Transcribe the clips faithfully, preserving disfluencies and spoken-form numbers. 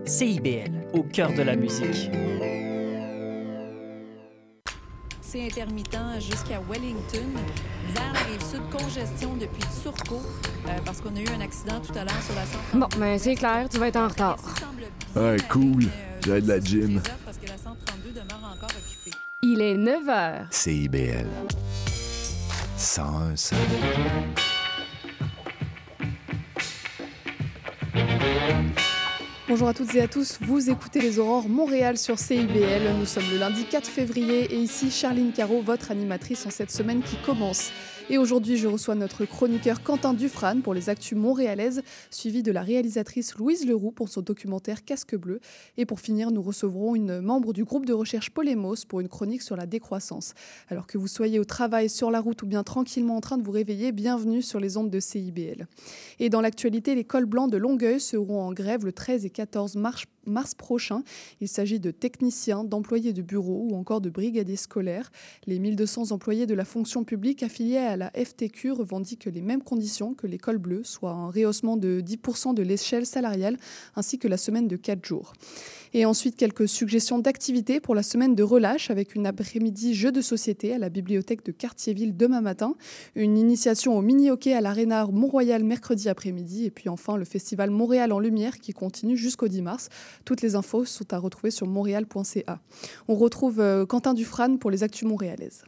C I B L, au cœur de la musique. C'est intermittent jusqu'à Wellington. Vers la Rive-Sud, congestion depuis Turcot, euh, parce qu'on a eu un accident tout à l'heure sur la cent trente-deux. Bon, ben c'est clair, tu vas être en retard. Ouais, cool. J'ai de la gym. Parce que la cent trente-deux demeure encore occupée. Il est neuf heures. C I B L. cent un sept. Bonjour à toutes et à tous, vous écoutez les Aurores Montréal sur C I B L. Nous sommes le lundi quatre février et ici Charline Caro, votre animatrice en cette semaine qui commence. Et aujourd'hui, je reçois notre chroniqueur Quentin Dufrane pour les actus montréalaises, suivi de la réalisatrice Louise Leroux pour son documentaire Casque Bleu. Et pour finir, nous recevrons une membre du groupe de recherche Polémos pour une chronique sur la décroissance. Alors que vous soyez au travail, sur la route ou bien tranquillement en train de vous réveiller, bienvenue sur les ondes de C I B L. Et dans l'actualité, les cols blancs de Longueuil seront en grève le treize et quatorze mars mars prochain. Il s'agit de techniciens, d'employés de bureaux ou encore de brigadiers scolaires. Les mille deux cents employés de la fonction publique affiliés à la F T Q revendiquent les mêmes conditions que les cols bleus, soit un rehaussement de dix pour cent de l'échelle salariale ainsi que la semaine de quatre jours. Et ensuite, quelques suggestions d'activités pour la semaine de relâche avec une après-midi jeu de société à la bibliothèque de Cartierville demain matin, une initiation au mini-hockey à l'Aréna Mont-Royal mercredi après-midi et puis enfin le festival Montréal en Lumière qui continue jusqu'au dix mars. Toutes les infos sont à retrouver sur montréal point c a. On retrouve euh, Quentin Dufrane pour les actus montréalaises.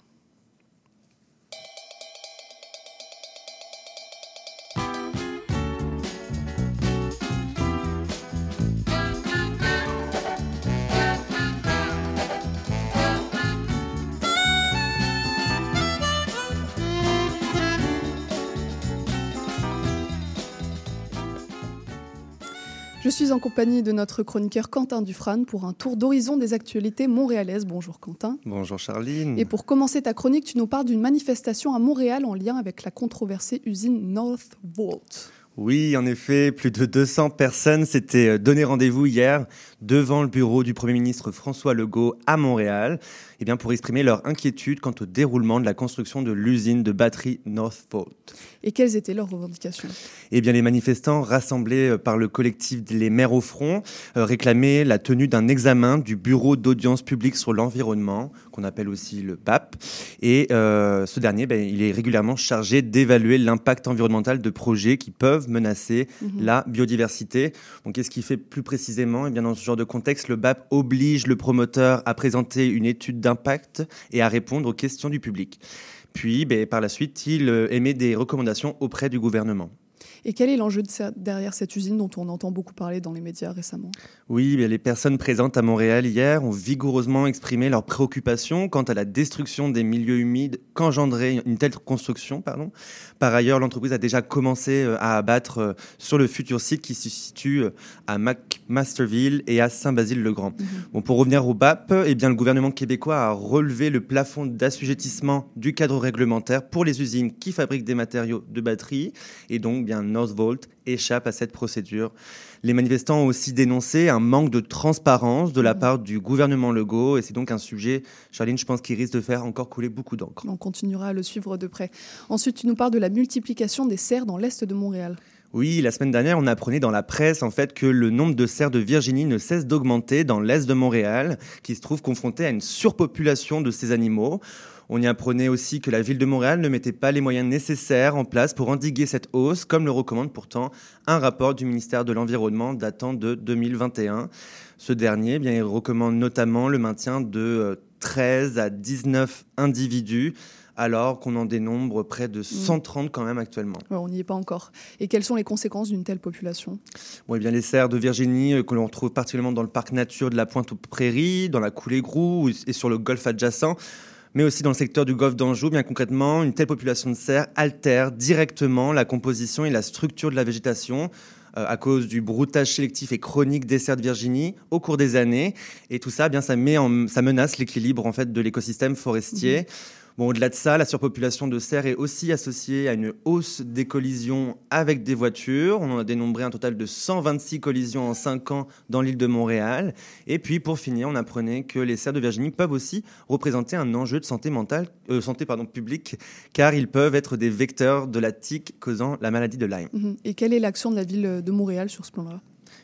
Je suis en compagnie de notre chroniqueur Quentin Dufrane pour un tour d'horizon des actualités montréalaises. Bonjour Quentin. Bonjour Charline. Et pour commencer ta chronique, tu nous parles d'une manifestation à Montréal en lien avec la controversée usine Northvolt. Oui, en effet, plus de deux cents personnes s'étaient donné rendez-vous hier devant le bureau du Premier ministre François Legault à Montréal, eh bien pour exprimer leur inquiétude quant au déroulement de la construction de l'usine de batterie Northvolt. Et quelles étaient leurs revendications ? Eh bien, les manifestants rassemblés par le collectif Les Maires au Front euh, réclamaient la tenue d'un examen du Bureau d'audience publique sur l'environnement, qu'on appelle aussi le B A P. Et euh, ce dernier, ben, il est régulièrement chargé d'évaluer l'impact environnemental de projets qui peuvent menacer mmh. la biodiversité. Donc, qu'est-ce qu'il fait plus précisément ? Eh bien, dans ce genre de contexte, le B A P oblige le promoteur à présenter une étude d'impact et à répondre aux questions du public. Puis, ben, par la suite, il euh, émet des recommandations auprès du gouvernement. Et quel est l'enjeu de ça, derrière cette usine dont on entend beaucoup parler dans les médias récemment ? Oui, les personnes présentes à Montréal hier ont vigoureusement exprimé leurs préoccupations quant à la destruction des milieux humides qu'engendrait une telle construction. Pardon. Par ailleurs, l'entreprise a déjà commencé à abattre sur le futur site qui se situe à McMasterville et à Saint-Basile-le-Grand. Mm-hmm. Bon, pour revenir au B A P, eh bien, le gouvernement québécois a relevé le plafond d'assujettissement du cadre réglementaire pour les usines qui fabriquent des matériaux de batterie et donc bien Northvolt échappe à cette procédure. Les manifestants ont aussi dénoncé un manque de transparence de la part du gouvernement Legault et c'est donc un sujet, Charline, je pense, qui risque de faire encore couler beaucoup d'encre. On continuera à le suivre de près. Ensuite, tu nous parles de la multiplication des cerfs dans l'est de Montréal. Oui, la semaine dernière, on apprenait dans la presse en fait que le nombre de cerfs de Virginie ne cesse d'augmenter dans l'est de Montréal, qui se trouve confronté à une surpopulation de ces animaux. On y apprenait aussi que la ville de Montréal ne mettait pas les moyens nécessaires en place pour endiguer cette hausse, comme le recommande pourtant un rapport du ministère de l'Environnement datant de deux mille vingt et un. Ce dernier, eh bien, il recommande notamment le maintien de treize à dix-neuf individus, alors qu'on en dénombre près de cent trente quand même actuellement. Ouais, on n'y est pas encore. Et quelles sont les conséquences d'une telle population ? Bon, eh bien, les cerfs de Virginie, euh, que l'on retrouve particulièrement dans le parc nature de la Pointe-aux-Prairies, dans la Coulée-Grou et sur le golfe adjacent, mais aussi dans le secteur du golfe d'Anjou. Bien concrètement, une telle population de cerfs altère directement la composition et la structure de la végétation euh, à cause du broutage sélectif et chronique des cerfs de Virginie au cours des années. Et tout ça, eh bien, ça, met en, ça menace l'équilibre en fait, de l'écosystème forestier. Mmh. Bon, au-delà de ça, la surpopulation de cerfs est aussi associée à une hausse des collisions avec des voitures. On en a dénombré un total de cent vingt-six collisions en cinq ans dans l'île de Montréal. Et puis, pour finir, on apprenait que les cerfs de Virginie peuvent aussi représenter un enjeu de santé mentale, euh, santé pardon, publique, car ils peuvent être des vecteurs de la tique causant la maladie de Lyme. Et quelle est l'action de la ville de Montréal sur ce plan-là ?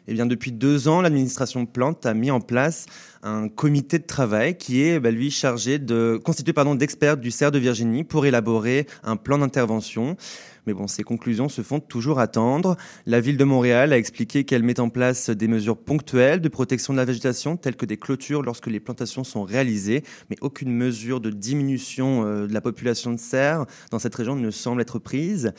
Eh bien, depuis deux ans, l'administration Plante a mis en place un comité de travail qui est bah, lui chargé de constitué pardon, d'experts du cerf de Virginie pour élaborer un plan d'intervention. Mais bon, ces conclusions se font toujours attendre. La ville de Montréal a expliqué qu'elle met en place des mesures ponctuelles de protection de la végétation, telles que des clôtures lorsque les plantations sont réalisées, mais aucune mesure de diminution euh, de la population de cerfs dans cette région ne semble être prise.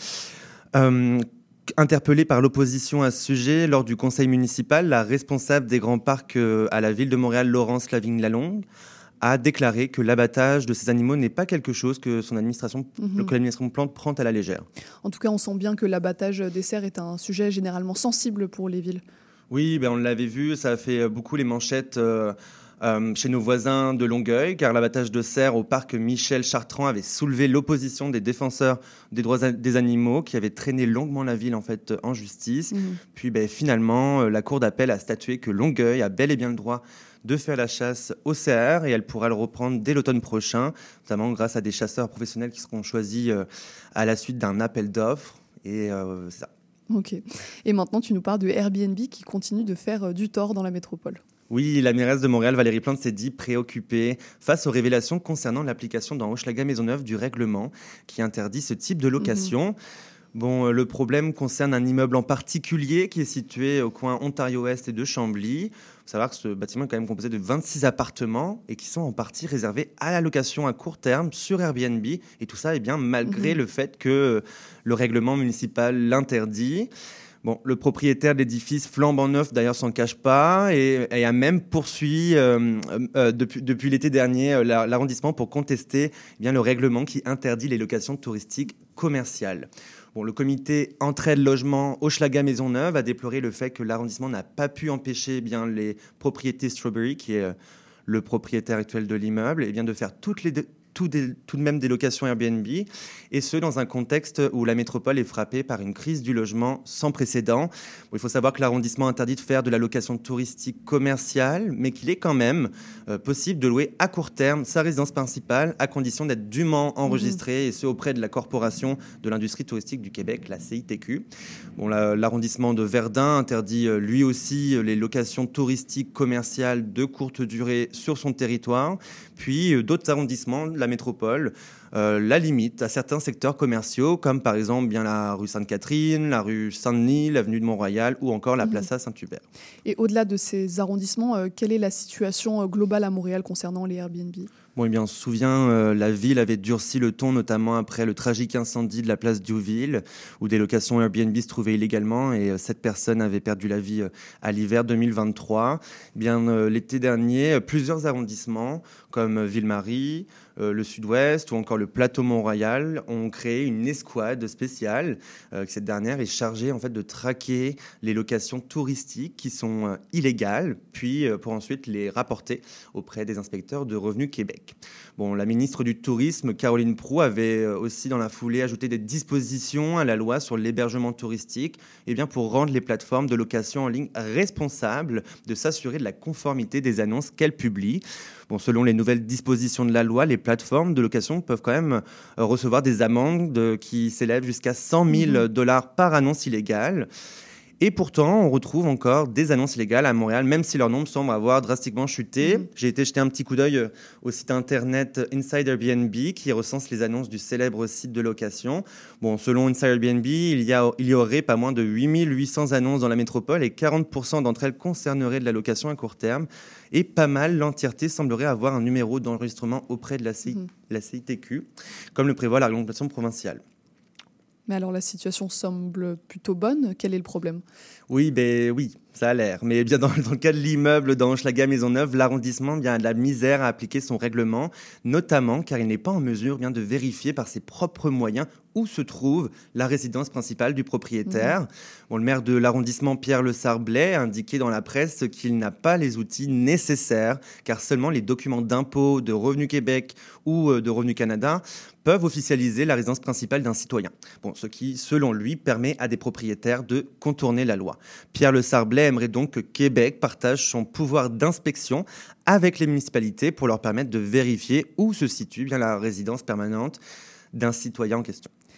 Euh, Interpellée par l'opposition à ce sujet, lors du conseil municipal, la responsable des grands parcs euh, à la ville de Montréal, Laurence Lavigne-Lalonde, a déclaré que l'abattage de ces animaux n'est pas quelque chose que son administration, Mhm. que l'administration Plante prend à la légère. En tout cas, on sent bien que l'abattage des cerfs est un sujet généralement sensible pour les villes. Oui, ben on l'avait vu, ça a fait beaucoup les manchettes euh, euh, chez nos voisins de Longueuil, car l'abattage de cerfs au parc Michel Chartrand avait soulevé l'opposition des défenseurs des droits a- des animaux, qui avaient traîné longuement la ville en fait en justice. Mhm. Puis ben, finalement, euh, la cour d'appel a statué que Longueuil a bel et bien le droit de faire la chasse au cerf et elle pourra le reprendre dès l'automne prochain, notamment grâce à des chasseurs professionnels qui seront choisis euh, à la suite d'un appel d'offres. Et euh, c'est ça. Ok. Et maintenant, tu nous parles de Airbnb qui continue de faire euh, du tort dans la métropole. Oui, la mairesse de Montréal, Valérie Plante, s'est dit préoccupée face aux révélations concernant l'application dans Hochelaga-Maisonneuve du règlement qui interdit ce type de location. Bon, euh, le problème concerne un immeuble en particulier qui est situé au coin Ontario-Est et de Chambly. Il faut savoir que ce bâtiment est quand même composé de vingt-six appartements et qui sont en partie réservés à la location à court terme sur Airbnb. Et tout ça, eh bien, malgré Mhm. le fait que euh, le règlement municipal l'interdit. Bon, le propriétaire de l'édifice flambant neuf, d'ailleurs, s'en cache pas et, et a même poursuivi euh, euh, depuis, depuis l'été dernier euh, la- l'arrondissement pour contester eh bien, le règlement qui interdit les locations touristiques commerciales. Bon, le comité Entraide Logement Hochelaga Maisonneuve a déploré le fait que l'arrondissement n'a pas pu empêcher eh bien, les propriétés Strawberry, qui est euh, le propriétaire actuel de l'immeuble, eh bien, de faire toutes les, tout, des- tout de même des locations Airbnb, et ce dans un contexte où la métropole est frappée par une crise du logement sans précédent. Bon, il faut savoir que l'arrondissement interdit de faire de la location touristique commerciale, mais qu'il est quand même euh, possible de louer à court terme sa résidence principale à condition d'être dûment enregistré, et ce auprès de la Corporation de l'industrie touristique du Québec, la C I T Q. Bon, la- l'arrondissement de Verdun interdit euh, lui aussi euh, les locations touristiques commerciales de courte durée sur son territoire. Puis euh, d'autres arrondissements de la métropole euh, la limite à certains secteurs commerciaux, comme par exemple bien la rue Sainte-Catherine, la rue Saint-Denis, l'avenue de Mont-Royal ou encore la Mhm. Plaza Saint-Hubert. Et au-delà de ces arrondissements, euh, quelle est la situation euh, globale à Montréal concernant les Airbnb ? Bon, eh bien, on se souvient, euh, la ville avait durci le ton, notamment après le tragique incendie de la place Diouville, où des locations Airbnb se trouvaient illégalement et euh, sept personnes avaient perdu la vie euh, à l'hiver deux mille vingt-trois. Eh bien, euh, l'été dernier, euh, plusieurs arrondissements, comme euh, Ville-Marie, euh, le Sud-Ouest ou encore le Plateau Mont-Royal, ont créé une escouade spéciale. Euh, que cette dernière est chargée en fait de traquer les locations touristiques qui sont euh, illégales, puis euh, pour ensuite les rapporter auprès des inspecteurs de Revenu Québec. Bon, la ministre du Tourisme, Caroline Proulx, avait euh, aussi dans la foulée ajouté des dispositions à la loi sur l'hébergement touristique, eh bien pour rendre les plateformes de location en ligne responsables de s'assurer de la conformité des annonces qu'elles publient. Bon, selon les nouvelles dispositions de la loi, les plateformes de location peuvent quand même euh, recevoir des amendes de- qui s'élèvent jusqu'à cent mille dollars par annonce illégale. Et pourtant, on retrouve encore des annonces illégales à Montréal, même si leur nombre semble avoir drastiquement chuté. Mhm. J'ai été jeter un petit coup d'œil euh, au site internet Inside Airbnb, qui recense les annonces du célèbre site de location. Bon, selon Inside Airbnb, il y, a, il y aurait pas moins de huit mille huit cents annonces dans la métropole et quarante pour cent d'entre elles concerneraient de la location à court terme. Et pas mal, l'entièreté semblerait avoir un numéro d'enregistrement auprès de la, C I- Mhm. la C I T Q, comme le prévoit la réglementation provinciale. Mais alors la situation semble plutôt bonne. Quel est le problème ? Oui, ben oui, ça a l'air. Mais bien dans, dans le cas de l'immeuble dans Hochelaga Maisonneuve, l'arrondissement bien a de la misère à appliquer son règlement, notamment car il n'est pas en mesure bien de vérifier par ses propres moyens où se trouve la résidence principale du propriétaire. Bon, le maire de l'arrondissement, Pierre Le Sarblay, a indiqué dans la presse qu'il n'a pas les outils nécessaires, car seulement les documents d'impôt de Revenu Québec ou euh, de Revenu Canada peuvent officialiser la résidence principale d'un citoyen. Bon, ce qui, selon lui, permet à des propriétaires de contourner la loi. Pierre Le Sarblay aimerait donc que Québec partage son pouvoir d'inspection avec les municipalités pour leur permettre de vérifier où se situe bien la résidence permanente d'un citoyen en question.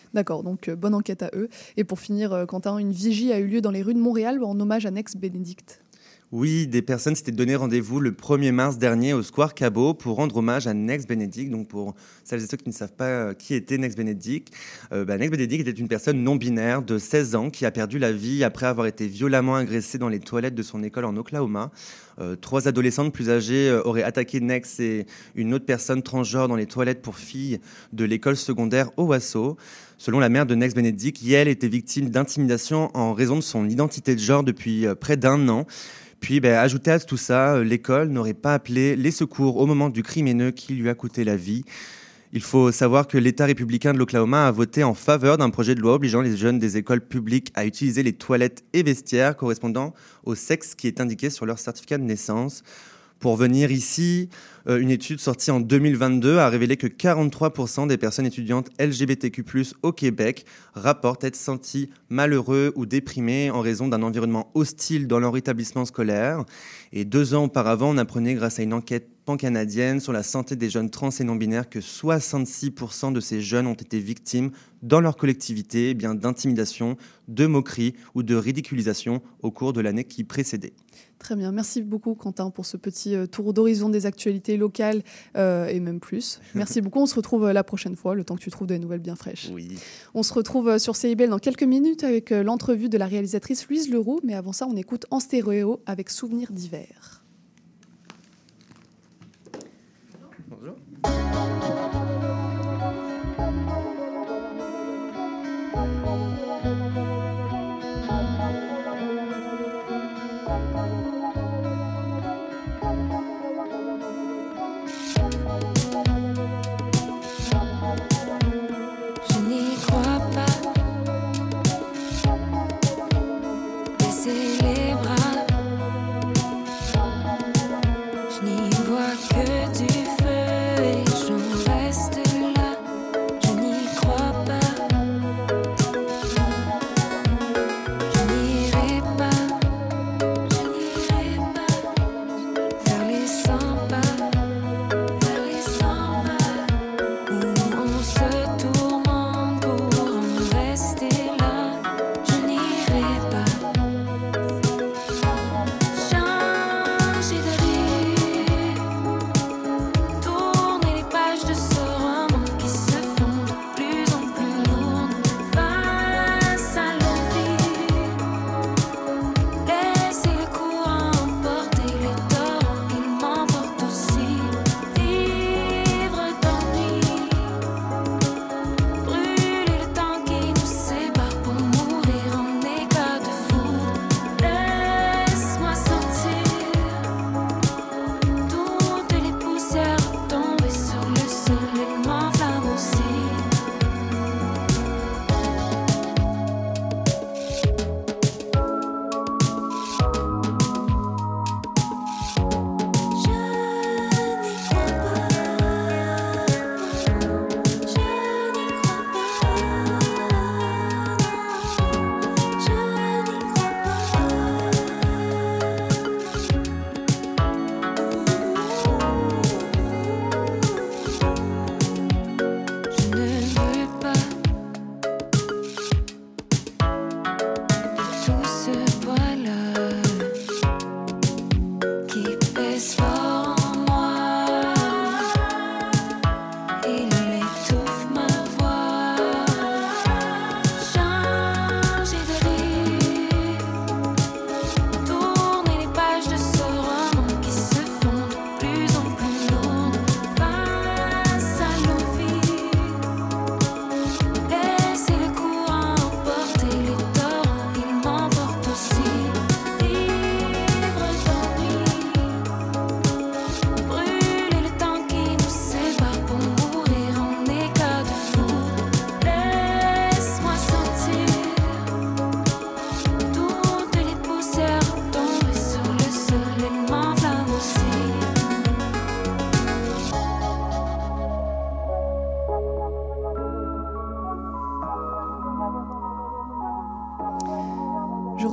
D'accord, donc euh, bonne enquête à eux. Et pour finir, euh, Quentin, une vigie a eu lieu dans les rues de Montréal en hommage à Nex Benedict. Oui, des personnes s'étaient donné rendez-vous le premier mars dernier au Square Cabot pour rendre hommage à Nex Benedict. Donc pour celles et ceux qui ne savent pas qui était Nex Benedict, euh, bah, Nex Benedict était une personne non-binaire de seize ans qui a perdu la vie après avoir été violemment agressée dans les toilettes de son école en Oklahoma. Euh, trois adolescentes plus âgées euh, auraient attaqué Nex et une autre personne transgenre dans les toilettes pour filles de l'école secondaire Owasso. Selon la mère de Nex Benedict, Yael était victime d'intimidation en raison de son identité de genre depuis euh, près d'un an. Puis, ben, ajouté à tout ça, l'école n'aurait pas appelé les secours au moment du crime haineux qui lui a coûté la vie. Il faut savoir que l'État républicain de l'Oklahoma a voté en faveur d'un projet de loi obligeant les jeunes des écoles publiques à utiliser les toilettes et vestiaires correspondant au sexe qui est indiqué sur leur certificat de naissance. Pour venir ici, euh, une étude sortie en deux mille vingt-deux a révélé que quarante-trois pour cent des personnes étudiantes L G B T Q plus, au Québec rapportent être sentis malheureux ou déprimés en raison d'un environnement hostile dans leur établissement scolaire. Et deux ans auparavant, on apprenait grâce à une enquête pan-canadienne sur la santé des jeunes trans et non-binaires que soixante-six pour cent de ces jeunes ont été victimes dans leur collectivité eh bien, d'intimidation, de moquerie ou de ridiculisation au cours de l'année qui précédait. Très bien, merci beaucoup Quentin pour ce petit euh, tour d'horizon des actualités locales euh, et même plus. Merci beaucoup, on se retrouve euh, la prochaine fois, le temps que tu trouves des nouvelles bien fraîches. Oui. On se retrouve euh, sur C I B L dans quelques minutes avec euh, l'entrevue de la réalisatrice Louise Leroux, mais avant ça on écoute En stéréo avec Souvenirs d'hiver. Bonjour. Rester là, je n'irai pas.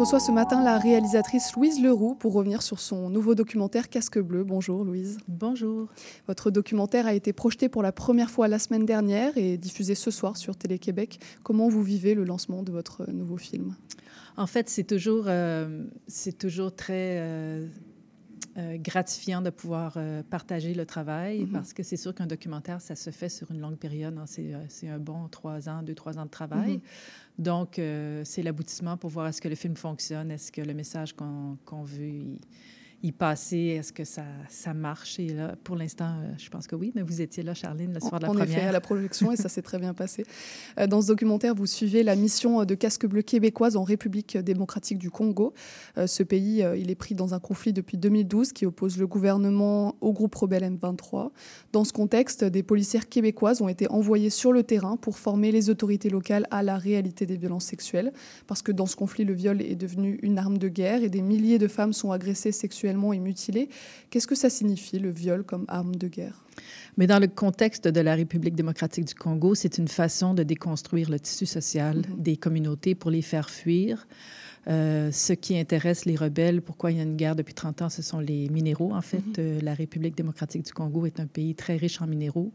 reçoit ce matin la réalisatrice Louise Leroux pour revenir sur son nouveau documentaire Casque bleu. Bonjour Louise. Bonjour. Votre documentaire a été projeté pour la première fois la semaine dernière et diffusé ce soir sur Télé-Québec. Comment vous vivez le lancement de votre nouveau film? En fait, c'est toujours, euh, c'est toujours très euh, euh, gratifiant de pouvoir euh, partager le travail mm-hmm. parce que c'est sûr qu'un documentaire, ça se fait sur une longue période. Hein. C'est, euh, c'est un bon trois ans, deux, trois ans de travail. Mm-hmm. Donc, euh, c'est l'aboutissement pour voir est-ce que le film fonctionne, est-ce que le message qu'on, qu'on veut y, y passer, est-ce que ça, ça marche. Et là, pour l'instant, euh, je pense que oui, mais vous étiez là, Charline, le soir de la en première. En effet, à la projection, et ça s'est très bien passé. Dans ce documentaire, vous suivez la mission de Casque bleu québécoise en République démocratique du Congo. Ce pays, il est pris dans un conflit depuis deux mille douze qui oppose le gouvernement au groupe rebelle M vingt-trois. Dans ce contexte, des policières québécoises ont été envoyées sur le terrain pour former les autorités locales à la réalité des violences sexuelles. Parce que dans ce conflit, le viol est devenu une arme de guerre et des milliers de femmes sont agressées sexuellement et mutilées. Qu'est-ce que ça signifie, le viol comme arme de guerre? Mais dans le contexte de la République démocratique du Congo, c'est une façon de déconstruire le tissu social mm-hmm. des communautés pour les faire fuir. Euh, ce qui intéresse les rebelles, pourquoi il y a une guerre depuis trente ans, ce sont les minéraux. En fait, mm-hmm. euh, la République démocratique du Congo est un pays très riche en minéraux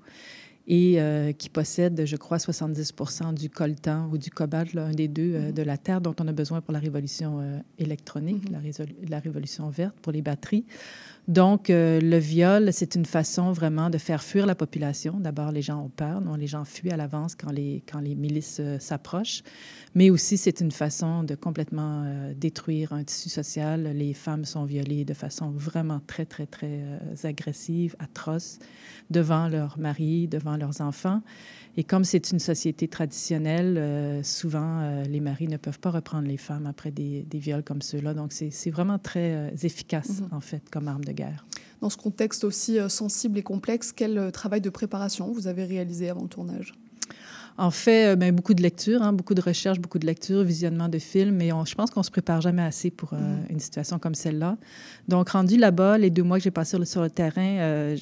et euh, qui possède, je crois, soixante-dix pour cent du coltan ou du cobalt, là, un des deux, euh, de la terre dont on a besoin pour la révolution euh, électronique, mm-hmm. la, résol- la révolution verte pour les batteries. Donc, euh, le viol, c'est une façon vraiment de faire fuir la population. D'abord, les gens ont peur, non, les gens fuient à l'avance quand les, quand les milices euh, s'approchent. Mais aussi, c'est une façon de complètement euh, détruire un tissu social. Les femmes sont violées de façon vraiment très, très, très euh, agressive, atroce, devant leurs maris, devant leurs enfants. Et comme c'est une société traditionnelle, euh, souvent, euh, les maris ne peuvent pas reprendre les femmes après des, des viols comme ceux-là. Donc, c'est, c'est vraiment très euh, efficace, mm-hmm. en fait, comme arme de guerre. Dans ce contexte aussi euh, sensible et complexe, quel euh, travail de préparation vous avez réalisé avant le tournage? En fait, euh, ben, beaucoup de lectures, hein, beaucoup de recherches, beaucoup de lectures, visionnement de films, mais on, je pense qu'on ne se prépare jamais assez pour euh, mm-hmm. une situation comme celle-là. Donc, rendu là-bas, les deux mois que j'ai passés sur le, sur le terrain, euh,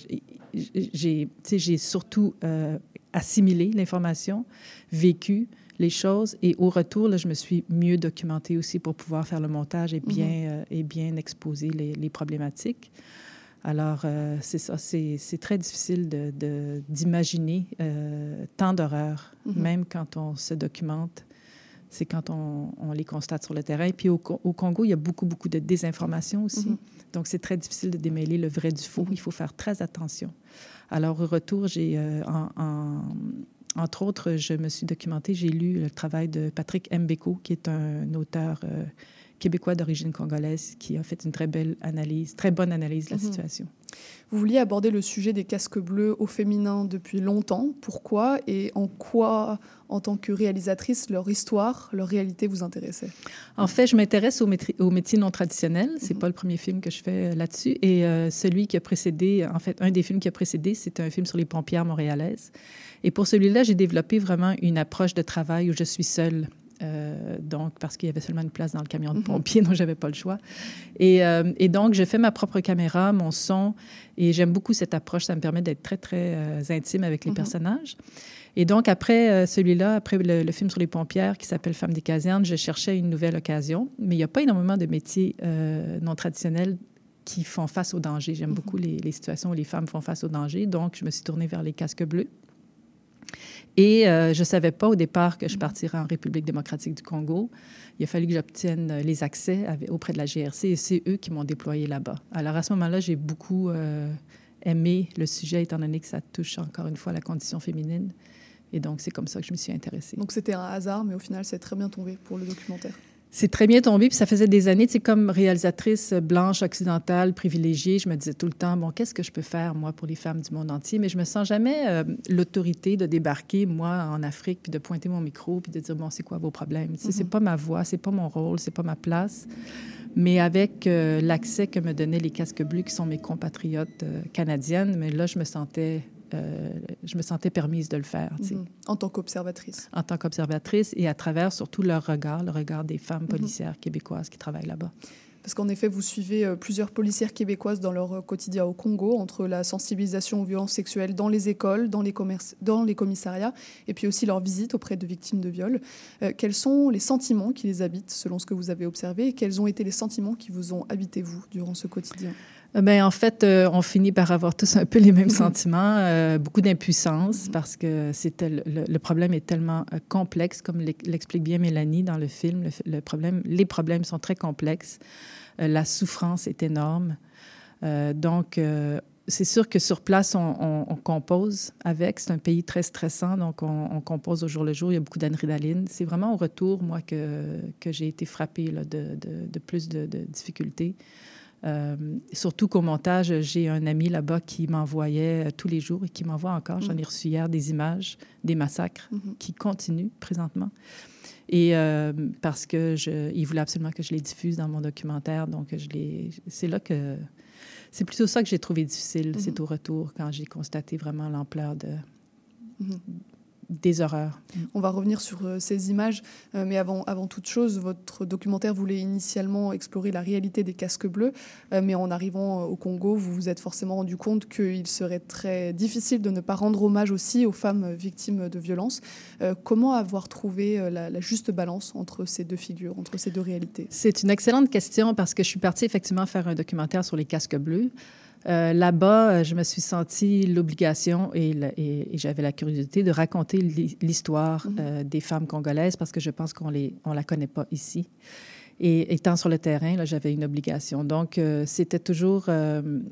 j'ai, j'ai surtout euh, assimilé l'information, vécu les choses, et au retour, là, je me suis mieux documentée aussi pour pouvoir faire le montage et bien, mm-hmm. euh, et bien exposer les, les problématiques. Alors, euh, c'est ça, c'est, c'est très difficile de, de, d'imaginer euh, tant d'horreurs, mm-hmm. même quand on se documente. C'est quand on, on les constate sur le terrain. Puis au, au Congo, il y a beaucoup, beaucoup de désinformation aussi. Mm-hmm. Donc, c'est très difficile de démêler le vrai du faux. Mm-hmm. Il faut faire très attention. Alors, au retour, j'ai, euh, en, en, entre autres, je me suis documentée, j'ai lu le travail de Patrick Mbeko, qui est un auteur euh, québécois d'origine congolaise, qui a fait une très belle analyse, très bonne analyse de la mm-hmm. situation. Vous vouliez aborder le sujet des casques bleus au féminin depuis longtemps. Pourquoi et en quoi, en tant que réalisatrice, leur histoire, leur réalité vous intéressait? En fait, je m'intéresse aux, métiers, aux métiers non traditionnels. C'est mm-hmm. pas le premier film que je fais là-dessus. Et euh, celui qui a précédé, en fait, un des films qui a précédé, c'est un film sur les pompières montréalaises. Et pour celui-là, j'ai développé vraiment une approche de travail où je suis seule. Euh, donc, parce qu'il y avait seulement une place dans le camion de pompiers, mm-hmm. donc je n'avais pas le choix. Et, euh, et donc, je fais ma propre caméra, mon son, et j'aime beaucoup cette approche. Ça me permet d'être très, très euh, intime avec les mm-hmm. personnages. Et donc, après euh, celui-là, après le, le film sur les pompières qui s'appelle « Femmes des casernes », je cherchais une nouvelle occasion. Mais il n'y a pas énormément de métiers euh, non traditionnels qui font face au danger. J'aime mm-hmm. beaucoup les, les situations où les femmes font face au danger. Donc, je me suis tournée vers les casques bleus. Et euh, je ne savais pas au départ que je partirais en République démocratique du Congo. Il a fallu que j'obtienne les accès avec, auprès de la G R C et c'est eux qui m'ont déployé là-bas. Alors, à ce moment-là, j'ai beaucoup euh, aimé le sujet, étant donné que ça touche encore une fois la condition féminine. Et donc, c'est comme ça que je me suis intéressée. Donc, c'était un hasard, mais au final, c'est très bien tombé pour le documentaire. C'est très bien tombé, puis ça faisait des années, tu sais, comme réalisatrice blanche, occidentale, privilégiée, je me disais tout le temps, bon, qu'est-ce que je peux faire, moi, pour les femmes du monde entier? Mais je me sens jamais euh, l'autorité de débarquer, moi, en Afrique, puis de pointer mon micro, puis de dire, bon, c'est quoi vos problèmes? Tu sais, mm-hmm. c'est pas ma voix, c'est pas mon rôle, c'est pas ma place. Mais avec euh, l'accès que me donnaient les casques bleus, qui sont mes compatriotes euh, canadiennes, mais là, je me sentais... Euh, je me sentais permise de le faire. Tu sais. Mm-hmm. En tant qu'observatrice. En tant qu'observatrice et à travers surtout leur regard, le regard des femmes policières mm-hmm. québécoises qui travaillent là-bas. Parce qu'en effet, vous suivez euh, plusieurs policières québécoises dans leur euh, quotidien au Congo, entre la sensibilisation aux violences sexuelles dans les écoles, dans les, commerces, dans les commissariats, et puis aussi leur visite auprès de victimes de viol. Euh, quels sont les sentiments qui les habitent, selon ce que vous avez observé, et quels ont été les sentiments qui vous ont habité, vous, durant ce quotidien? Bien, en fait, euh, on finit par avoir tous un peu les mêmes sentiments, euh, beaucoup d'impuissance, parce que c'était le, le problème est tellement euh, complexe, comme l'explique bien Mélanie dans le film. Le, le problème, les problèmes sont très complexes. Euh, la souffrance est énorme. Euh, donc, euh, c'est sûr que sur place, on, on, on compose avec. C'est un pays très stressant, donc on, on compose au jour le jour. Il y a beaucoup d'adrénaline. C'est vraiment au retour, moi, que, que j'ai été frappée là, de, de, de plus de, de difficultés. Euh, surtout qu'au montage, j'ai un ami là-bas qui m'envoyait euh, tous les jours et qui m'envoie encore. J'en ai reçu hier des images des massacres mm-hmm. qui continuent présentement. Et euh, parce que je, il voulait absolument que je les diffuse dans mon documentaire, donc je les, c'est là que c'est plutôt ça que j'ai trouvé difficile. Mm-hmm. C'est au retour quand j'ai constaté vraiment l'ampleur de mm-hmm. des horreurs. On va revenir sur euh, ces images, euh, mais avant, avant toute chose, votre documentaire voulait initialement explorer la réalité des casques bleus, euh, mais en arrivant au Congo, vous vous êtes forcément rendu compte qu'il serait très difficile de ne pas rendre hommage aussi aux femmes victimes de violences. Euh, comment avoir trouvé euh, la, la juste balance entre ces deux figures, entre ces deux réalités? C'est une excellente question parce que je suis partie effectivement faire un documentaire sur les casques bleus. Euh, là-bas, je me suis sentie l'obligation et, et, et j'avais la curiosité de raconter l'histoire mm-hmm. euh, des femmes congolaises parce que je pense qu'on les, on la connaît pas ici. Et étant sur le terrain, là, j'avais une obligation. Donc, euh, c'était toujours... Euh,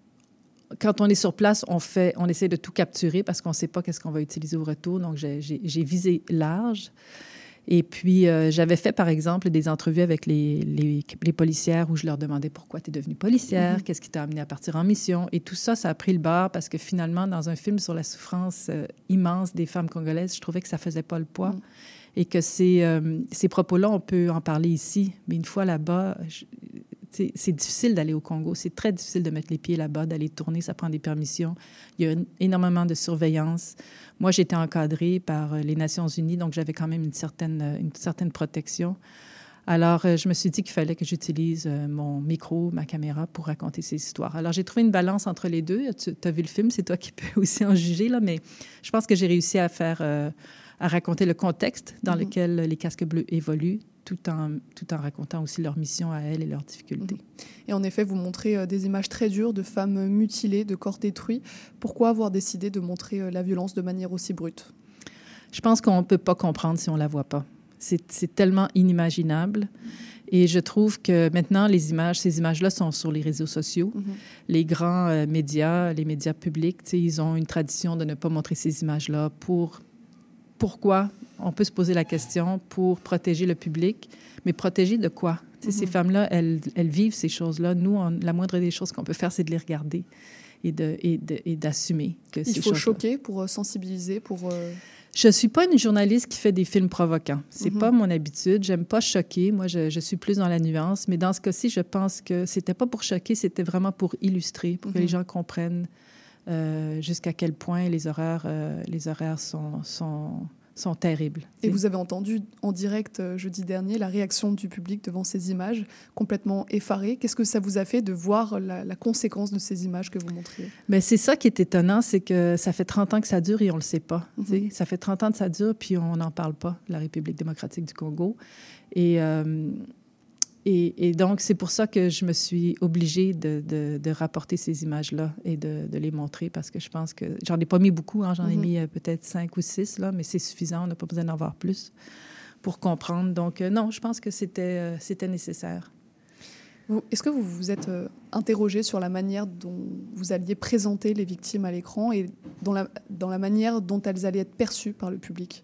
quand on est sur place, on, fait, on essaie de tout capturer parce qu'on ne sait pas qu'est-ce qu'on va utiliser au retour. Donc, j'ai, j'ai, j'ai visé large. Et puis, euh, j'avais fait, par exemple, des entrevues avec les, les, les policières où je leur demandais pourquoi tu es devenue policière, mm-hmm. qu'est-ce qui t'a amené à partir en mission. Et tout ça, ça a pris le bord parce que finalement, dans un film sur la souffrance euh, immense des femmes congolaises, je trouvais que ça ne faisait pas le poids. Mm. Et que ces, euh, ces propos-là, on peut en parler ici. Mais une fois là-bas, je, c'est, c'est difficile d'aller au Congo. C'est très difficile de mettre les pieds là-bas, d'aller tourner. Ça prend des permissions. Il y a une, énormément de surveillance. Moi, j'étais encadrée par les Nations unies, donc j'avais quand même une certaine, une certaine protection. Alors, je me suis dit qu'il fallait que j'utilise mon micro, ma caméra pour raconter ces histoires. Alors, j'ai trouvé une balance entre les deux. Tu as vu le film, c'est toi qui peux aussi en juger, là, mais je pense que j'ai réussi à faire, euh, à raconter le contexte dans mm-hmm. lequel les casques bleus évoluent, tout en, tout en racontant aussi leur mission à elles et leurs difficultés. Et en effet, vous montrez euh, des images très dures de femmes mutilées, de corps détruits. Pourquoi avoir décidé de montrer euh, la violence de manière aussi brute? Je pense qu'on ne peut pas comprendre si on ne la voit pas. C'est, c'est tellement inimaginable. Et je trouve que maintenant, les images, ces images-là sont sur les réseaux sociaux. Mm-hmm. Les grands euh, médias, les médias publics, ils ont une tradition de ne pas montrer ces images-là pour... Pourquoi? On peut se poser la question pour protéger le public, mais protéger de quoi? Mm-hmm. Ces femmes-là, elles, elles vivent ces choses-là. Nous, on, la moindre des choses qu'on peut faire, c'est de les regarder et, de, et, de, et d'assumer que Il ces faut choses-là... choquer pour sensibiliser, pour... Euh... Je ne suis pas une journaliste qui fait des films provocants. Ce n'est mm-hmm. pas mon habitude. J'aime pas choquer. Moi, je, je suis plus dans la nuance. Mais dans ce cas-ci, je pense que c'était pas pour choquer, c'était vraiment pour illustrer, pour mm-hmm. que les gens comprennent euh, jusqu'à quel point les horreurs, euh, les horreurs sont... sont sont terribles. Et vous avez entendu en direct euh, jeudi dernier la réaction du public devant ces images, complètement effarée. Qu'est-ce que ça vous a fait de voir la, la conséquence de ces images que vous montriez? Bien, c'est ça qui est étonnant, c'est que ça fait trente ans que ça dure et on ne le sait pas. Mm-hmm. Ça fait trente ans que ça dure, puis on n'en parle pas, la République démocratique du Congo. Et... Euh, Et, et donc, c'est pour ça que je me suis obligée de, de, de rapporter ces images-là et de, de les montrer parce que je pense que... J'en ai pas mis beaucoup, hein, j'en mm-hmm. ai mis euh, peut-être cinq ou six, là, mais c'est suffisant, on n'a pas besoin d'en avoir plus pour comprendre. Donc, euh, non, je pense que c'était, euh, c'était nécessaire. Vous, est-ce que vous vous êtes euh, interrogé sur la manière dont vous alliez présenter les victimes à l'écran et dans la, dans la manière dont elles allaient être perçues par le public?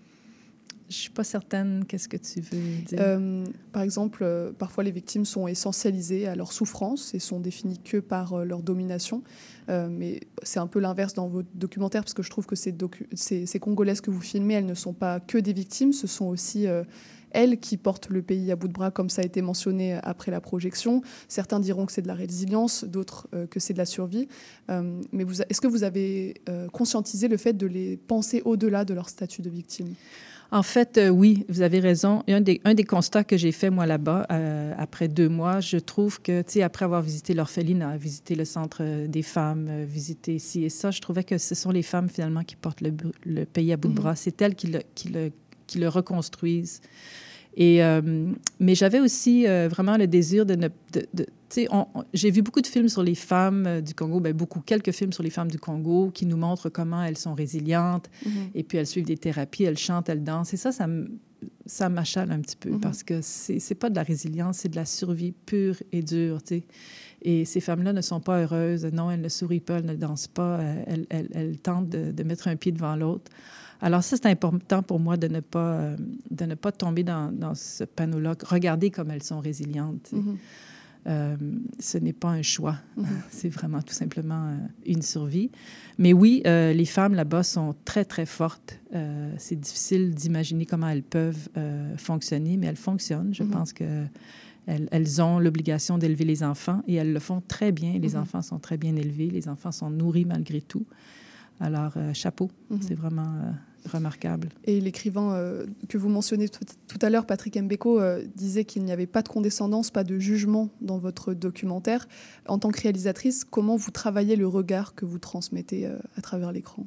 Je ne suis pas certaine. Qu'est-ce que tu veux dire? Euh, par exemple, euh, parfois les victimes sont essentialisées à leur souffrance et sont définies que par euh, leur domination. Euh, mais c'est un peu l'inverse dans votre documentaire parce que je trouve que ces, docu- ces, ces Congolaises que vous filmez, elles ne sont pas que des victimes, ce sont aussi euh, elles qui portent le pays à bout de bras, comme ça a été mentionné après la projection. Certains diront que c'est de la résilience, d'autres euh, que c'est de la survie. Euh, mais vous, est-ce que vous avez euh, conscientisé le fait de les penser au-delà de leur statut de victime? En fait, euh, oui, vous avez raison. Et un des, un des constats que j'ai fait, moi, là-bas, euh, après deux mois, je trouve que, tu sais, après avoir visité l'orphelinat, visité le centre des femmes, euh, visité ci et ça, je trouvais que ce sont les femmes, finalement, qui portent le, le pays à bout de bras. Mm-hmm. C'est elles qui le, qui le, qui le reconstruisent. Et, euh, mais j'avais aussi euh, vraiment le désir de ne... De, de, tu sais, j'ai vu beaucoup de films sur les femmes euh, du Congo, bien beaucoup, quelques films sur les femmes du Congo qui nous montrent comment elles sont résilientes, mm-hmm. et puis elles suivent des thérapies, elles chantent, elles dansent. Et ça, ça, ça m'achale un petit peu, mm-hmm. parce que c'est, c'est pas de la résilience, c'est de la survie pure et dure, tu sais. Et ces femmes-là ne sont pas heureuses. Non, elles ne sourient pas, elles ne dansent pas, elles, elles, elles tentent de, de mettre un pied devant l'autre. Alors ça, c'est important pour moi de ne pas, euh, de ne pas tomber dans, dans ce panneau-là. Regardez comme elles sont résilientes. Mm-hmm. Euh, ce n'est pas un choix. Mm-hmm. C'est vraiment tout simplement euh, une survie. Mais oui, euh, les femmes là-bas sont très, très fortes. Euh, c'est difficile d'imaginer comment elles peuvent euh, fonctionner, mais elles fonctionnent. Je mm-hmm. pense qu'elles elles ont l'obligation d'élever les enfants et elles le font très bien. Les mm-hmm. enfants sont très bien élevés. Les enfants sont nourris malgré tout. Alors, euh, chapeau. Mm-hmm. C'est vraiment... Euh, remarquable. Et l'écrivain euh, que vous mentionnez tout, tout à l'heure, Patrick Mbeko, euh, disait qu'il n'y avait pas de condescendance, pas de jugement dans votre documentaire. En tant que réalisatrice, comment vous travaillez le regard que vous transmettez euh, à travers l'écran?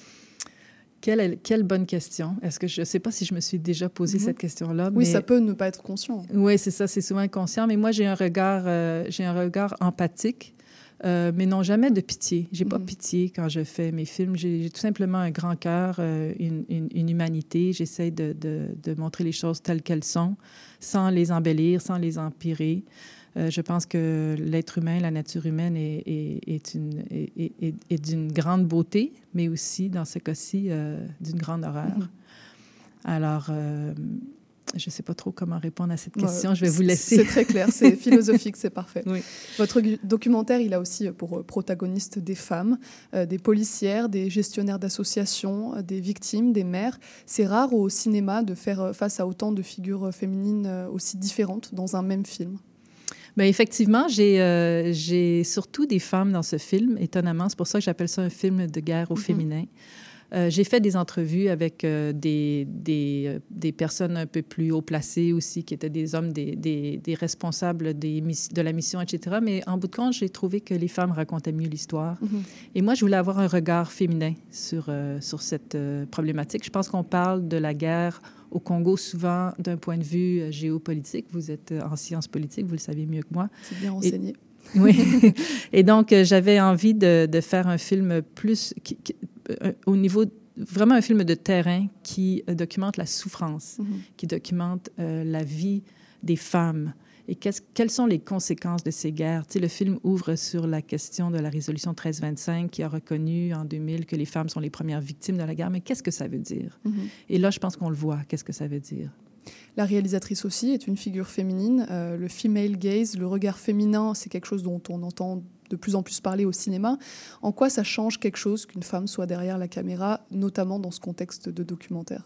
Quelle, quelle bonne question. Est-ce que je ne sais pas si je me suis déjà posé mm-hmm. cette question-là. Oui, mais... ça peut ne pas être conscient. Oui, c'est ça, c'est souvent inconscient. Mais moi, j'ai un regard, euh, j'ai un regard empathique. Euh, mais non, jamais de pitié. J'ai mm-hmm. pas pitié quand je fais mes films. J'ai, j'ai tout simplement un grand cœur, euh, une, une, une humanité. J'essaie de, de, de montrer les choses telles qu'elles sont, sans les embellir, sans les empirer. Euh, je pense que l'être humain, la nature humaine est, est, est, une, est, est, est d'une grande beauté, mais aussi, dans ce cas-ci, euh, d'une grande horreur. Mm-hmm. Alors... Euh, je ne sais pas trop comment répondre à cette question. Ouais, je vais vous laisser. C'est très clair, c'est philosophique, c'est parfait. Oui. Votre documentaire, il a aussi pour protagonistes des femmes, euh, des policières, des gestionnaires d'associations, euh, des victimes, des mères. C'est rare au cinéma de faire face à autant de figures féminines euh, aussi différentes dans un même film. Bien, effectivement, j'ai, euh, j'ai surtout des femmes dans ce film, étonnamment. C'est pour ça que j'appelle ça un film de guerre au mm-hmm. féminin. Euh, j'ai fait des entrevues avec euh, des, des, euh, des personnes un peu plus haut placées aussi, qui étaient des hommes, des, des, des responsables des miss- de la mission, et cetera. Mais en bout de compte, j'ai trouvé que les femmes racontaient mieux l'histoire. Mm-hmm. Et moi, je voulais avoir un regard féminin sur, euh, sur cette euh, problématique. Je pense qu'on parle de la guerre au Congo souvent d'un point de vue euh, géopolitique. Vous êtes en sciences politiques, vous le savez mieux que moi. C'est bien renseigné. Et, oui. Et donc, euh, j'avais envie de, de faire un film plus... Qui, qui, au niveau, vraiment un film de terrain qui euh, documente la souffrance, mm-hmm. qui documente euh, la vie des femmes et quelles sont les conséquences de ces guerres. Tu sais, le film ouvre sur la question de la résolution treize vingt-cinq qui a reconnu en deux mille que les femmes sont les premières victimes de la guerre. Mais qu'est-ce que ça veut dire? Mm-hmm. Et là, je pense qu'on le voit. Qu'est-ce que ça veut dire? La réalisatrice aussi est une figure féminine. Euh, le female gaze, le regard féminin, c'est quelque chose dont on entend de plus en plus parler au cinéma. En quoi ça change quelque chose qu'une femme soit derrière la caméra, notamment dans ce contexte de documentaire?